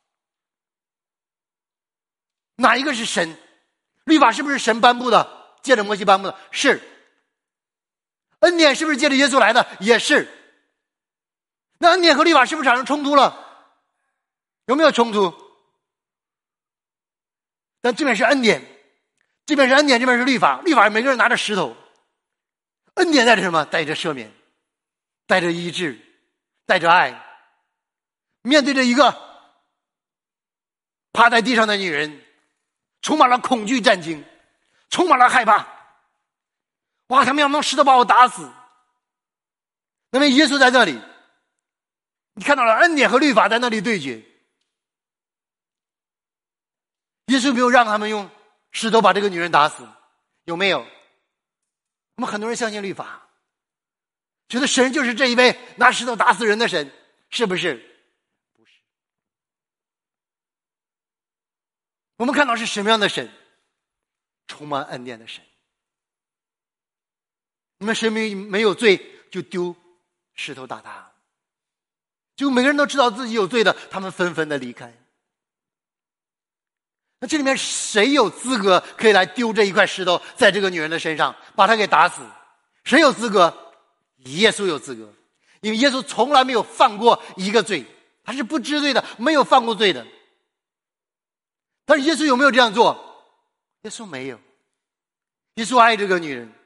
哪一个是神？律法是不是神颁布的？借着摩西颁布的？是。恩典是不是借着耶稣来的？也是。那恩典和律法是不是产生冲突了？有没有冲突？但这边是恩典，这边是恩典，这边是律法。律法每个人拿着石头，恩典带着什么？带着赦免，带着医治，带着爱。面对着一个趴在地上的女人，充满了恐惧战惊，充满了害怕。哇，他们要用石头把我打死。那么耶稣在那里，你看到了恩典和律法在那里对决。耶稣没有让他们用石头把这个女人打死，有没有？我们很多人相信律法，觉得神就是这一位拿石头打死人的神，是不是？不是。我们看到是什么样的神？充满恩典的神。你们谁没没有罪就丢石头打他，就每个人都知道自己有罪的，他们纷纷的离开。那这里面谁有资格可以来丢这一块石头在这个女人的身上，把她给打死？谁有资格？耶稣有资格，因为耶稣从来没有犯过一个罪，他是不知罪的，没有犯过罪的。但是耶稣有没有这样做？耶稣没有。耶稣爱这个女人。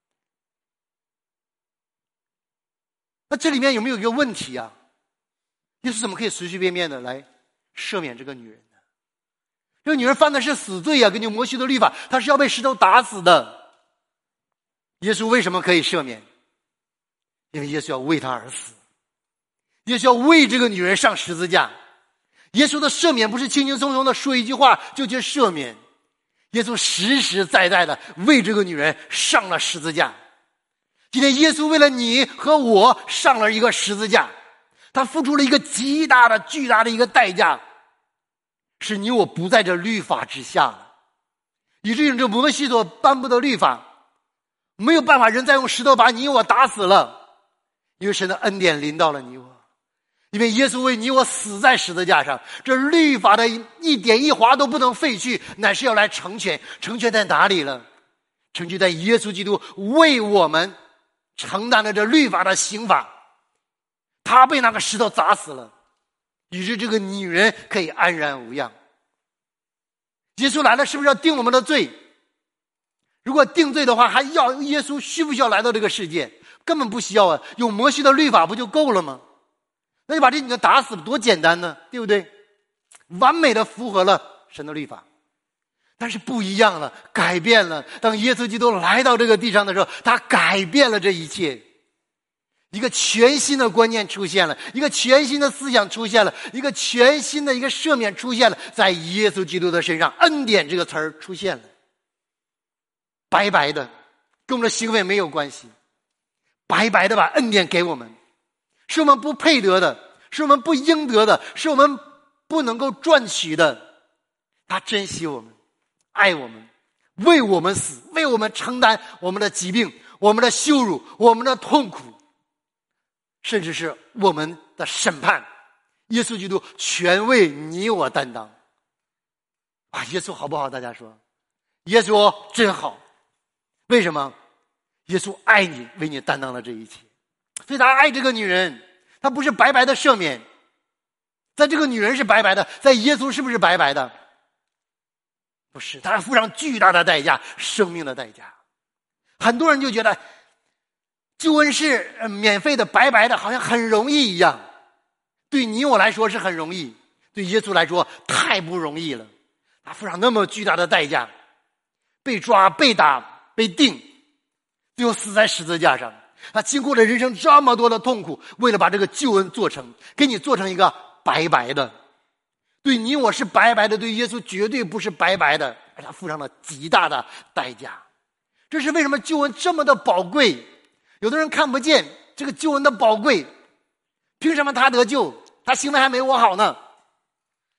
那这里面有没有一个问题啊？耶稣怎么可以随随便便的来赦免这个女人呢？这个女人犯的是死罪啊，根据摩西的律法，她是要被石头打死的。耶稣为什么可以赦免？因为耶稣要为她而死，耶稣要为这个女人上十字架。耶稣的赦免不是轻轻松松的说一句话就去赦免，耶稣实实在在的为这个女人上了十字架。今天耶稣为了你和我上了一个十字架，他付出了一个极大的巨大的一个代价，使你我不在这律法之下了，以至于这摩西所颁布的律法没有办法，人再用石头把你我打死了，因为神的恩典临到了你我，因为耶稣为你我死在十字架上，这律法的一点一划都不能废去，乃是要来成全。成全在哪里了？成全在耶稣基督为我们承担了这律法的刑罚，他被那个石头砸死了，以致这个女人可以安然无恙。耶稣来了是不是要定我们的罪？如果定罪的话，还要耶稣需不需要来到这个世界？根本不需要啊，有摩西的律法不就够了吗？那就把这女人打死，多简单呢，对不对？完美的符合了神的律法。但是不一样了，改变了。当耶稣基督来到这个地上的时候，他改变了这一切。一个全新的观念出现了，一个全新的思想出现了，一个全新的一个赦免出现了，在耶稣基督的身上，恩典这个词儿出现了。白白的，跟我们的行为没有关系，白白的把恩典给我们，是我们不配得的，是我们不应得的，是我们不能够赚取的。他珍惜我们，爱我们，为我们死，为我们承担我们的疾病，我们的羞辱，我们的痛苦，甚至是我们的审判。耶稣基督全为你我担当。啊，耶稣好不好？大家说，耶稣真好。为什么？耶稣爱你，为你担当了这一切。所以他爱这个女人，他不是白白的赦免。在这个女人是白白的，在耶稣是不是白白的？不是，他付上巨大的代价，生命的代价。很多人就觉得救恩是免费的，白白的，好像很容易一样。对你我来说是很容易，对耶稣来说太不容易了。他付上那么巨大的代价，被抓、被打、被钉，最后死在十字架上。他经过了人生这么多的痛苦，为了把这个救恩做成，给你做成一个白白的。对你我是白白的，对耶稣绝对不是白白的，而他付上了极大的代价。这是为什么救恩这么的宝贵。有的人看不见这个救恩的宝贵，凭什么他得救？他行为还没我好呢。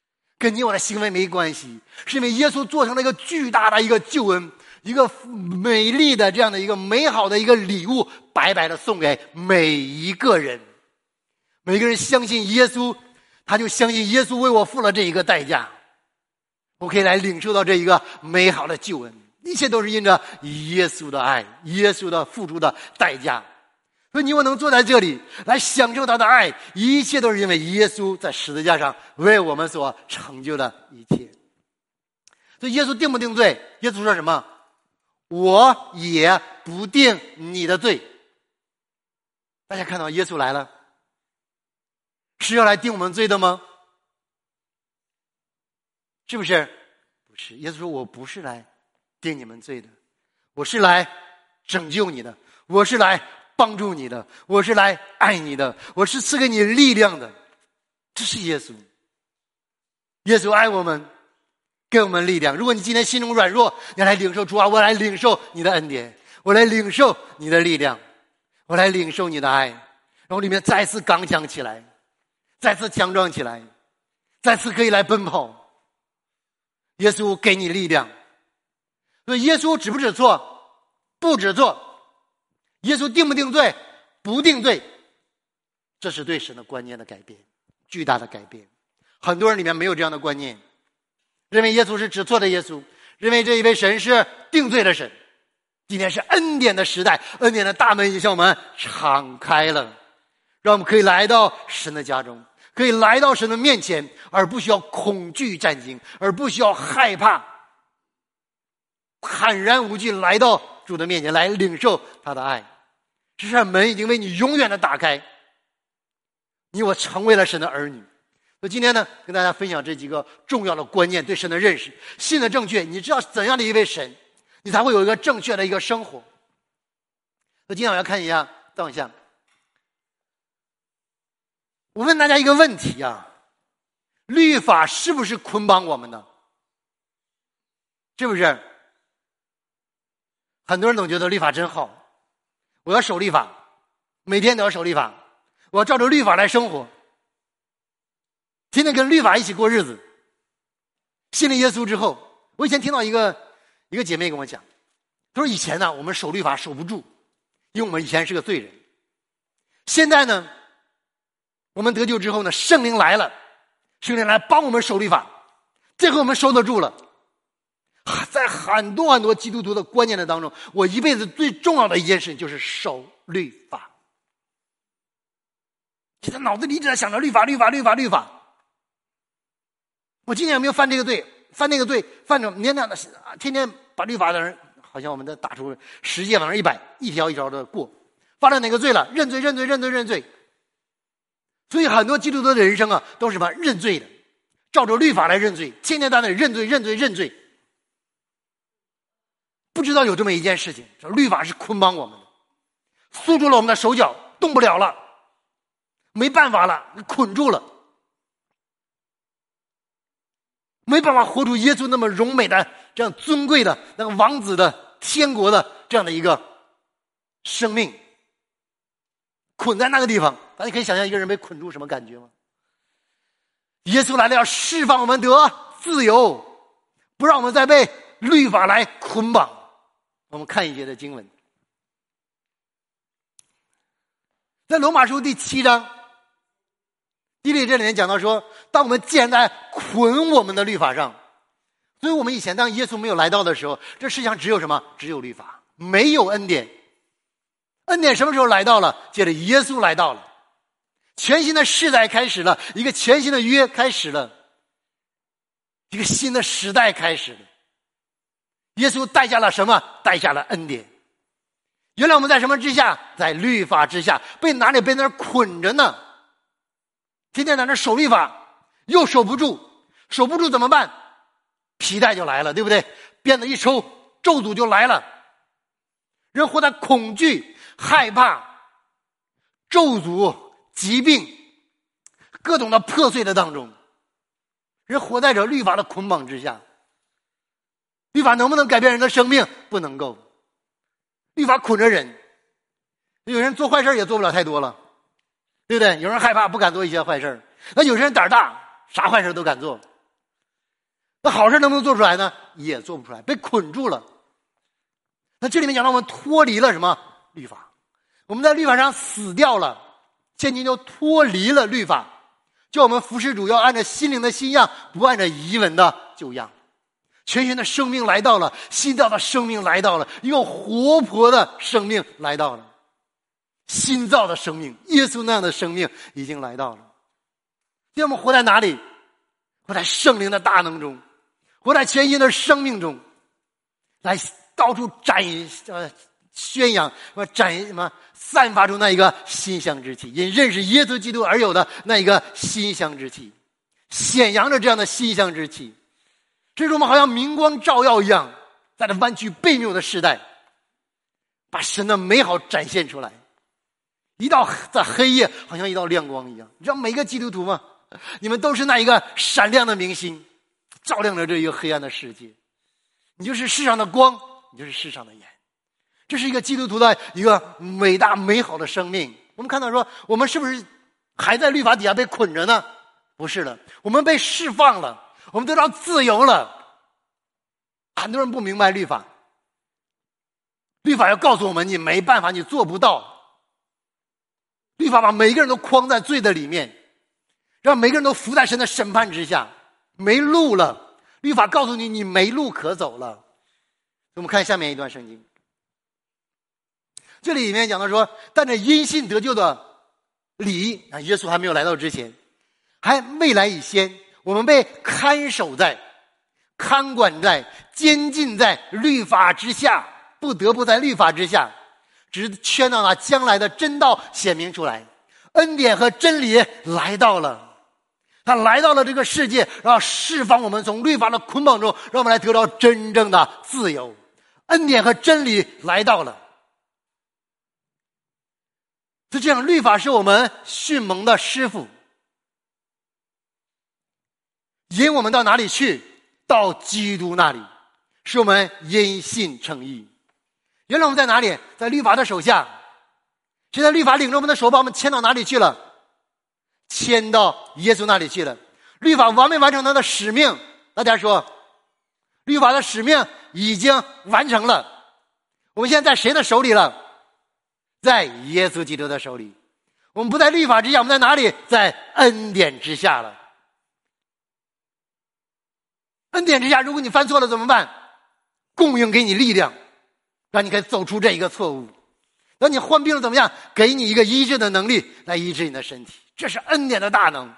跟你我的行为没关系，是因为耶稣做成了一个巨大的一个救恩，一个美丽的这样的一个美好的一个礼物，白白的送给每一个人。每个人相信耶稣，他就相信耶稣为我付了这一个代价，我可以来领受到这一个美好的救恩。一切都是因着耶稣的爱，耶稣的付出的代价。所以你我能坐在这里来享受他的爱，一切都是因为耶稣在十字架上为我们所成就的一切。所以耶稣定不定罪？耶稣说什么？我也不定你的罪。大家看到耶稣来了，是要来定我们罪的吗？是不是？不是。耶稣说，我不是来定你们罪的，我是来拯救你的，我是来帮助你的，我是来爱你的，我是赐给你力量的。这是耶稣。耶稣爱我们，给我们力量。如果你今天心中软弱，你来领受主啊，我来领受你的恩典，我来领受你的力量，我来领受你的爱，然后里面再次刚强起来，再次强壮起来，再次可以来奔跑。耶稣给你力量。所以耶稣指不指错？不指错。耶稣定不定罪？不定罪。这是对神的观念的改变，巨大的改变。很多人里面没有这样的观念，认为耶稣是指错的耶稣，认为这一位神是定罪的神。今天是恩典的时代，恩典的大门已经向我们敞开了，让我们可以来到神的家中，可以来到神的面前，而不需要恐惧战惊，而不需要害怕，坦然无惧来到主的面前，来领受他的爱。这扇门已经为你永远的打开，你我成为了神的儿女。所以今天呢，跟大家分享这几个重要的观念，对神的认识，信的正确，你知道怎样的一位神，你才会有一个正确的一个生活。所以今天我要看一下，等一下，我问大家一个问题啊，律法是不是捆绑我们的？是不是？很多人总觉得律法真好，我要守律法，每天都要守律法，我要照着律法来生活，天天跟律法一起过日子。信了耶稣之后，我以前听到一个一个姐妹跟我讲，她说以前呢我们守律法守不住，因为我们以前是个罪人。现在呢我们得救之后呢，圣灵来了，圣灵来帮我们守律法，这回我们守得住了。在很多很多基督徒的观念的当中，我一辈子最重要的一件事就是守律法。现在脑子里一直在想着律法律法律法律法。我今天有没有犯这个罪犯那个罪犯着天天天天把律法的人，好像我们的打出十诫往上一百，一条一条的过，犯了哪个罪了，认罪认罪认罪认罪。所以很多基督徒的人生啊，都是什么认罪的，照着律法来认罪，天天在那里认罪认罪认罪。不知道有这么一件事情，律法是捆绑我们的，束住了我们的手脚，动不了了，没办法了，捆住了，没办法活出耶稣那么荣美的这样尊贵的那个王子的天国的这样的一个生命，捆在那个地方。大家可以想象一个人被捆住什么感觉吗？耶稣来了，要释放我们得自由，不让我们再被律法来捆绑。我们看一节的经文，在罗马书第七章第六这里面讲到说，当我们既然在捆我们的律法上，所以我们以前当耶稣没有来到的时候，这世界上只有什么？只有律法，没有恩典。恩典什么时候来到了？接着耶稣来到了，全新的世代开始了，一个全新的约开始了，一个新的时代开始了。耶稣带下了什么？带下了恩典。原来我们在什么之下？在律法之下，被哪里被那儿捆着呢？天天在那守律法，又守不住，守不住怎么办？皮带就来了，对不对？鞭子一抽，咒诅就来了。人活在恐惧、害怕、咒诅、疾病、各种的破碎的当中，人活在这律法的捆绑之下。律法能不能改变人的生命？不能够。律法捆着人，有人做坏事也做不了太多了，对不对？有人害怕不敢做一些坏事，那有些人胆大，啥坏事都敢做。 那好事能不能做出来呢？也做不出来，被捆住了。那这里面讲到我们脱离了什么？律法。我们在律法上死掉了，现今就脱离了律法，叫我们服侍主要按照心灵的新样，不按照遗文的旧样。全新的生命来到了，新造的生命来到了，一个活泼的生命来到了，新造的生命，耶稣那样的生命已经来到了。现在我们活在哪里？活在圣灵的大能中，活在全新的生命中，来到处展呃宣扬什么展什么散发出那一个馨香之气，因认识耶稣基督而有的那一个馨香之气，显扬着这样的馨香之气。这是我们好像明光照耀一样，在这弯曲悖谬的时代，把神的美好展现出来。一道在黑夜，好像一道亮光一样。你知道每个基督徒吗？你们都是那一个闪亮的明星，照亮着这一个黑暗的世界。你就是世上的光，你就是世上的盐。这是一个基督徒的一个伟大美好的生命。我们看到说，我们是不是还在律法底下被捆着呢？不是的，我们被释放了，我们得到自由了。很多人不明白律法，律法要告诉我们你没办法，你做不到。律法把每一个人都框在罪的里面，让每个人都伏在神的审判之下，没路了。律法告诉你你没路可走了。我们看下面一段圣经，这里面讲到说，但这因信得救的理啊，耶稣还没有来到之前，还未来以先，我们被看守在、看管在、监禁在律法之下，不得不在律法之下，直圈到那将来的真道显明出来。恩典和真理来到了，他来到了这个世界，然后释放我们从律法的捆绑中，让我们来得到真正的自由。恩典和真理来到了。就这样，律法是我们训蒙的师傅，引我们到哪里去？到基督那里，使我们因信称义。原来我们在哪里？在律法的手下。现在律法领着我们的手，把我们牵到哪里去了？牵到耶稣那里去了。律法完没完成它的使命？大家说，律法的使命已经完成了。我们现在在谁的手里了？在耶稣基督的手里。我们不在律法之下，我们在哪里？在恩典之下了。恩典之下，如果你犯错了怎么办？供应给你力量，让你可以走出这一个错误。当你患病了怎么样？给你一个医治的能力来医治你的身体。这是恩典的大能。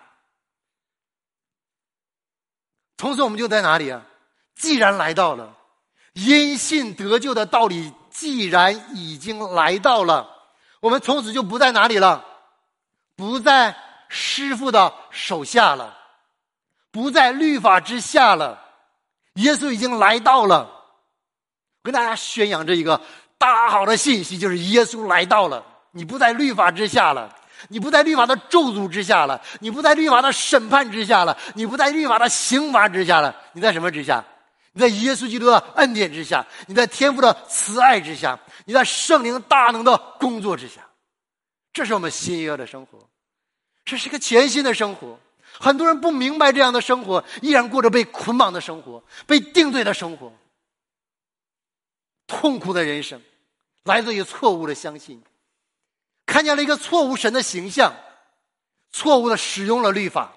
从此我们就在哪里啊？既然来到了，因信得救的道理既然已经来到了，我们从此就不在哪里了？不在师傅的手下了，不在律法之下了。耶稣已经来到了。我跟大家宣扬这一个大好的信息，就是耶稣来到了，你不在律法之下了，你不在律法的咒诅之下了，你不在律法的审判之下了，你不在律法的刑罚之下了，你在什么之下？你在耶稣基督的恩典之下，你在天父的慈爱之下，你在圣灵大能的工作之下。这是我们新约的生活，这是一个全新的生活。很多人不明白这样的生活，依然过着被捆绑的生活，被定罪的生活。痛苦的人生来自于错误的相信，看见了一个错误神的形象，错误的使用了律法。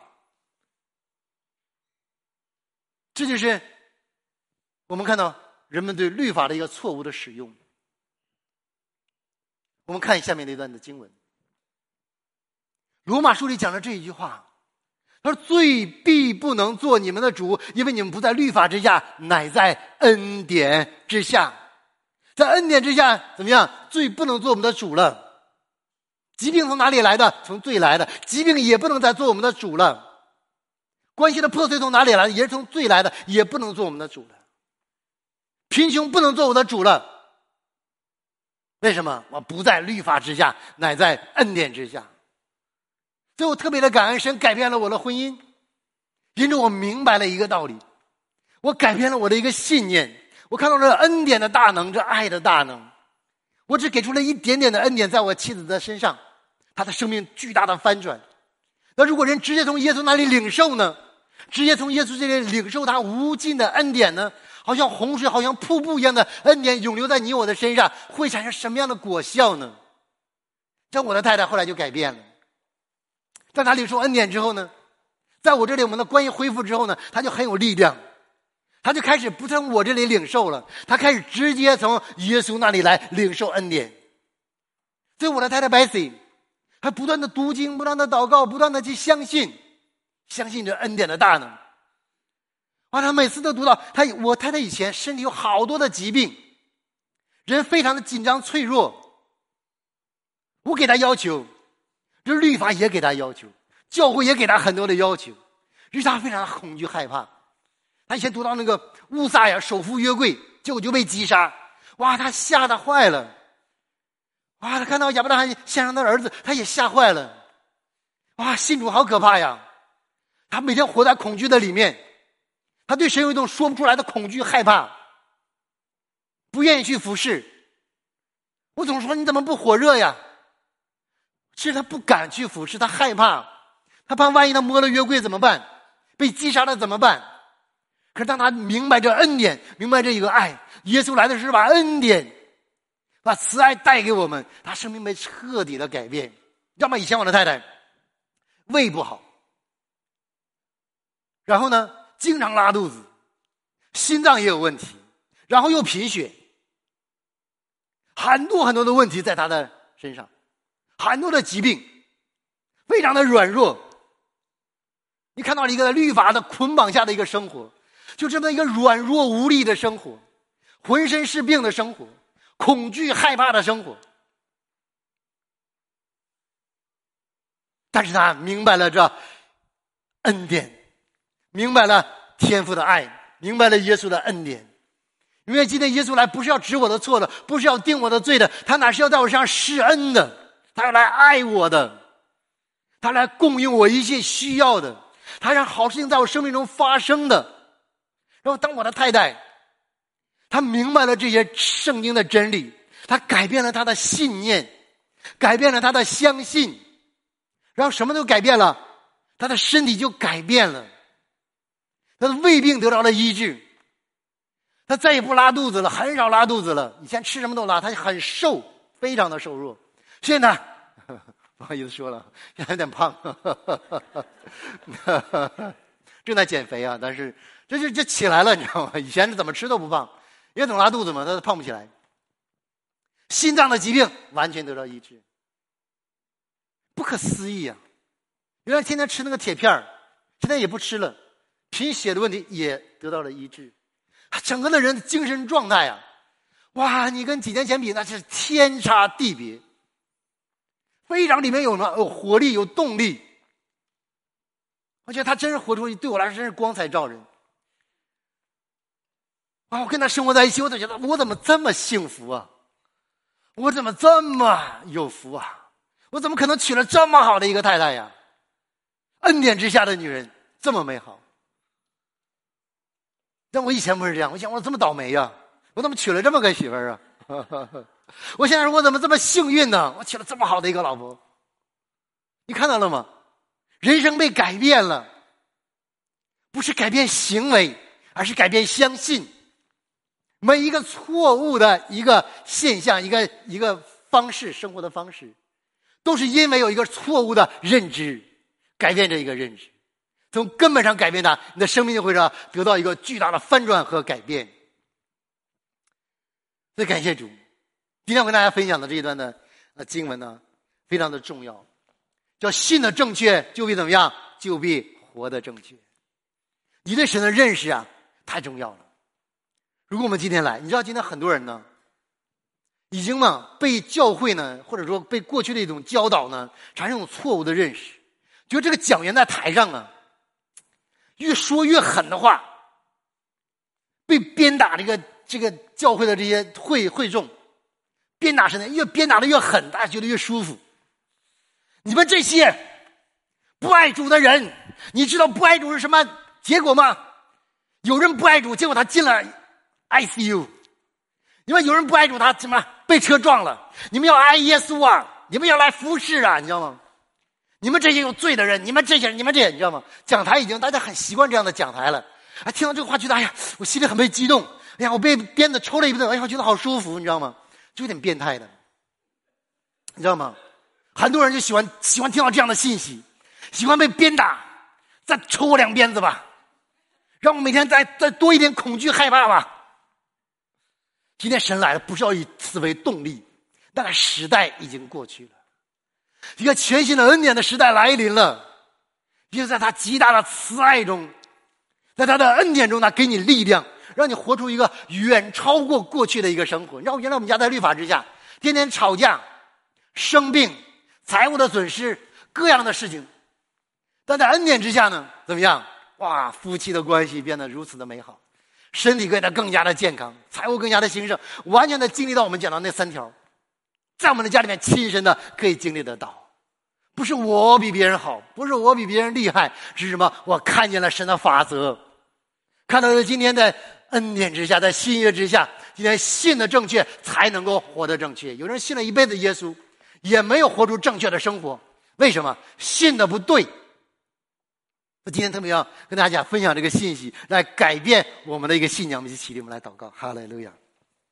这就是我们看到人们对律法的一个错误的使用。我们看下面那段的经文，罗马书里讲了这一句话，他说罪必不能做你们的主，因为你们不在律法之下，乃在恩典之下。在恩典之下怎么样？罪不能做我们的主了。疾病从哪里来的？从罪来的。疾病也不能再做我们的主了。关系的破碎从哪里来的？也是从罪来的，也不能做我们的主了。贫穷不能做我的主了。为什么？我不在律法之下，乃在恩典之下。所以我特别的感恩神改变了我的婚姻，因着我明白了一个道理，我改变了我的一个信念。我看到这恩典的大能，这爱的大能。我只给出了一点点的恩典在我妻子的身上，她的生命巨大的翻转。那如果人直接从耶稣那里领受呢？ 直接从耶稣这里领受他无尽的恩典呢？好像洪水，好像瀑布一样的恩典涌流在你我的身上，会产生什么样的果效呢？像我的太太后来就改变了，在她领受恩典之后呢，在我这里我们的关系恢复之后呢，她就很有力量，她就开始不从我这里领受了，她开始直接从耶稣那里来领受恩典。所以我的太太 Betsy 还不断的读经，不断的祷告，不断的去相信相信这恩典的大能。哇，他每次都读到他，我太太以前身体有好多的疾病，人非常的紧张脆弱。我给他要求，这律法也给他要求，教会也给他很多的要求，于是他非常恐惧害怕。他以前读到那个乌撒呀手扶约柜，结果就被击杀，哇，他吓得坏了。哇，他看到亚伯拉罕献上他的儿子，他也吓坏了。哇，信主好可怕呀！他每天活在恐惧的里面。他对神有一种说不出来的恐惧害怕，不愿意去服侍。我总说你怎么不火热呀？其实他不敢去服侍，他害怕，他怕万一他摸了约柜怎么办？被击杀了怎么办？可是当他明白这恩典，明白这一个爱，耶稣来的是把恩典把慈爱带给我们，他生命被彻底的改变。要么以前我的太太胃不好，然后呢经常拉肚子，心脏也有问题，然后又贫血，很多很多的问题在他的身上，很多的疾病，非常的软弱。你看到了一个律法的捆绑下的一个生活，就这么一个软弱无力的生活，浑身是病的生活，恐惧害怕的生活。但是他明白了这恩典，明白了天父的爱，明白了耶稣的恩典。因为今天耶稣来不是要指我的错的，不是要定我的罪的，他哪是要在我身上施恩的，他要来爱我的，他来供应我一切需要的，他让好事情在我生命中发生的。然后当我的太太他明白了这些圣经的真理，他改变了他的信念，改变了他的相信，然后什么都改变了，他的身体就改变了，他的胃病得到了医治，他再也不拉肚子了，很少拉肚子了，以前吃什么都拉，他很瘦，非常的瘦弱。现在不好意思说了，现在有点胖正在减肥啊，但是这就这起来了，你知道吗？以前是怎么吃都不胖，因为总拉肚子嘛，他胖不起来。心脏的疾病完全得到医治，不可思议啊！原来天天吃那个铁片儿，现在也不吃了，贫血的问题也得到了医治，整个的人的精神状态啊，哇，你跟几年前比那是天差地别，非常里面有什么有活力，有动力。我觉得他真是活出，对我来说真是光彩照人啊！我跟他生活在一起，我就觉得我怎么这么幸福啊，我怎么这么有福啊，我怎么可能娶了这么好的一个太太呀？恩典之下的女人这么美好。但我以前不是这样，我想我这么倒霉呀，我怎么娶了这么个媳妇儿啊？我现在说我怎么这么幸运呢？我娶了这么好的一个老婆。你看到了吗？人生被改变了，不是改变行为，而是改变相信。每一个错误的一个现象，一个一个方式，生活的方式，都是因为有一个错误的认知，改变这一个认知，从根本上改变它，你的生命就会让得到一个巨大的翻转和改变。所以感谢主，今天我跟大家分享的这一段的呃经文呢，非常的重要，叫信的正确就必怎么样，就必活得正确。你对神的认识啊，太重要了。如果我们今天来，你知道今天很多人呢，已经呢被教会呢，或者说被过去的一种教导呢，产生一种错误的认识，觉得这个讲员在台上啊，越说越狠的话，被鞭打这个这个教会的这些会会众，鞭打神的越鞭打的越狠，大家觉得越舒服。你们这些不爱主的人，你知道不爱主是什么结果吗？有人不爱主，结果他进了 I C U。 你们有人不爱主，他怎么被车撞了？你们要爱耶稣啊，你们要来服侍啊，你知道吗？ 你们这些有罪的人，你们这些人，你们这些，你知道吗？讲台已经大家很习惯这样的讲台了。哎，听到这个话觉得，哎呀，我心里很被激动。哎呀，我被鞭子抽了一顿，哎呀，我觉得好舒服，你知道吗？就有点变态的，你知道吗？很多人就喜欢喜欢听到这样的信息，喜欢被鞭打，再抽我两鞭子吧，让我每天再再多一点恐惧害怕吧。今天神来了，不是要以此为动力，那个时代已经过去了，一个全新的恩典的时代来临了。也就在他极大的慈爱中，在他的恩典中，他给你力量，让你活出一个远超过过去的一个生活。你知道，原来我们家在律法之下，天天吵架、生病、财务的损失，各样的事情。但在恩典之下呢，怎么样？哇，夫妻的关系变得如此的美好，身体变得更加的健康，财务更加的兴盛，完全的经历到我们讲到那三条，在我们的家里面亲身的可以经历得到。不是我比别人好，不是我比别人厉害，是什么？我看见了神的法则，看到了今天在恩典之下，在新约之下，今天信的正确才能够活得正确。有人信了一辈子耶稣，也没有活出正确的生活，为什么？信的不对。我今天特别要跟大家分享这个信息，来改变我们的一个信仰。我们一起起立，我们来祷告。哈利路亚。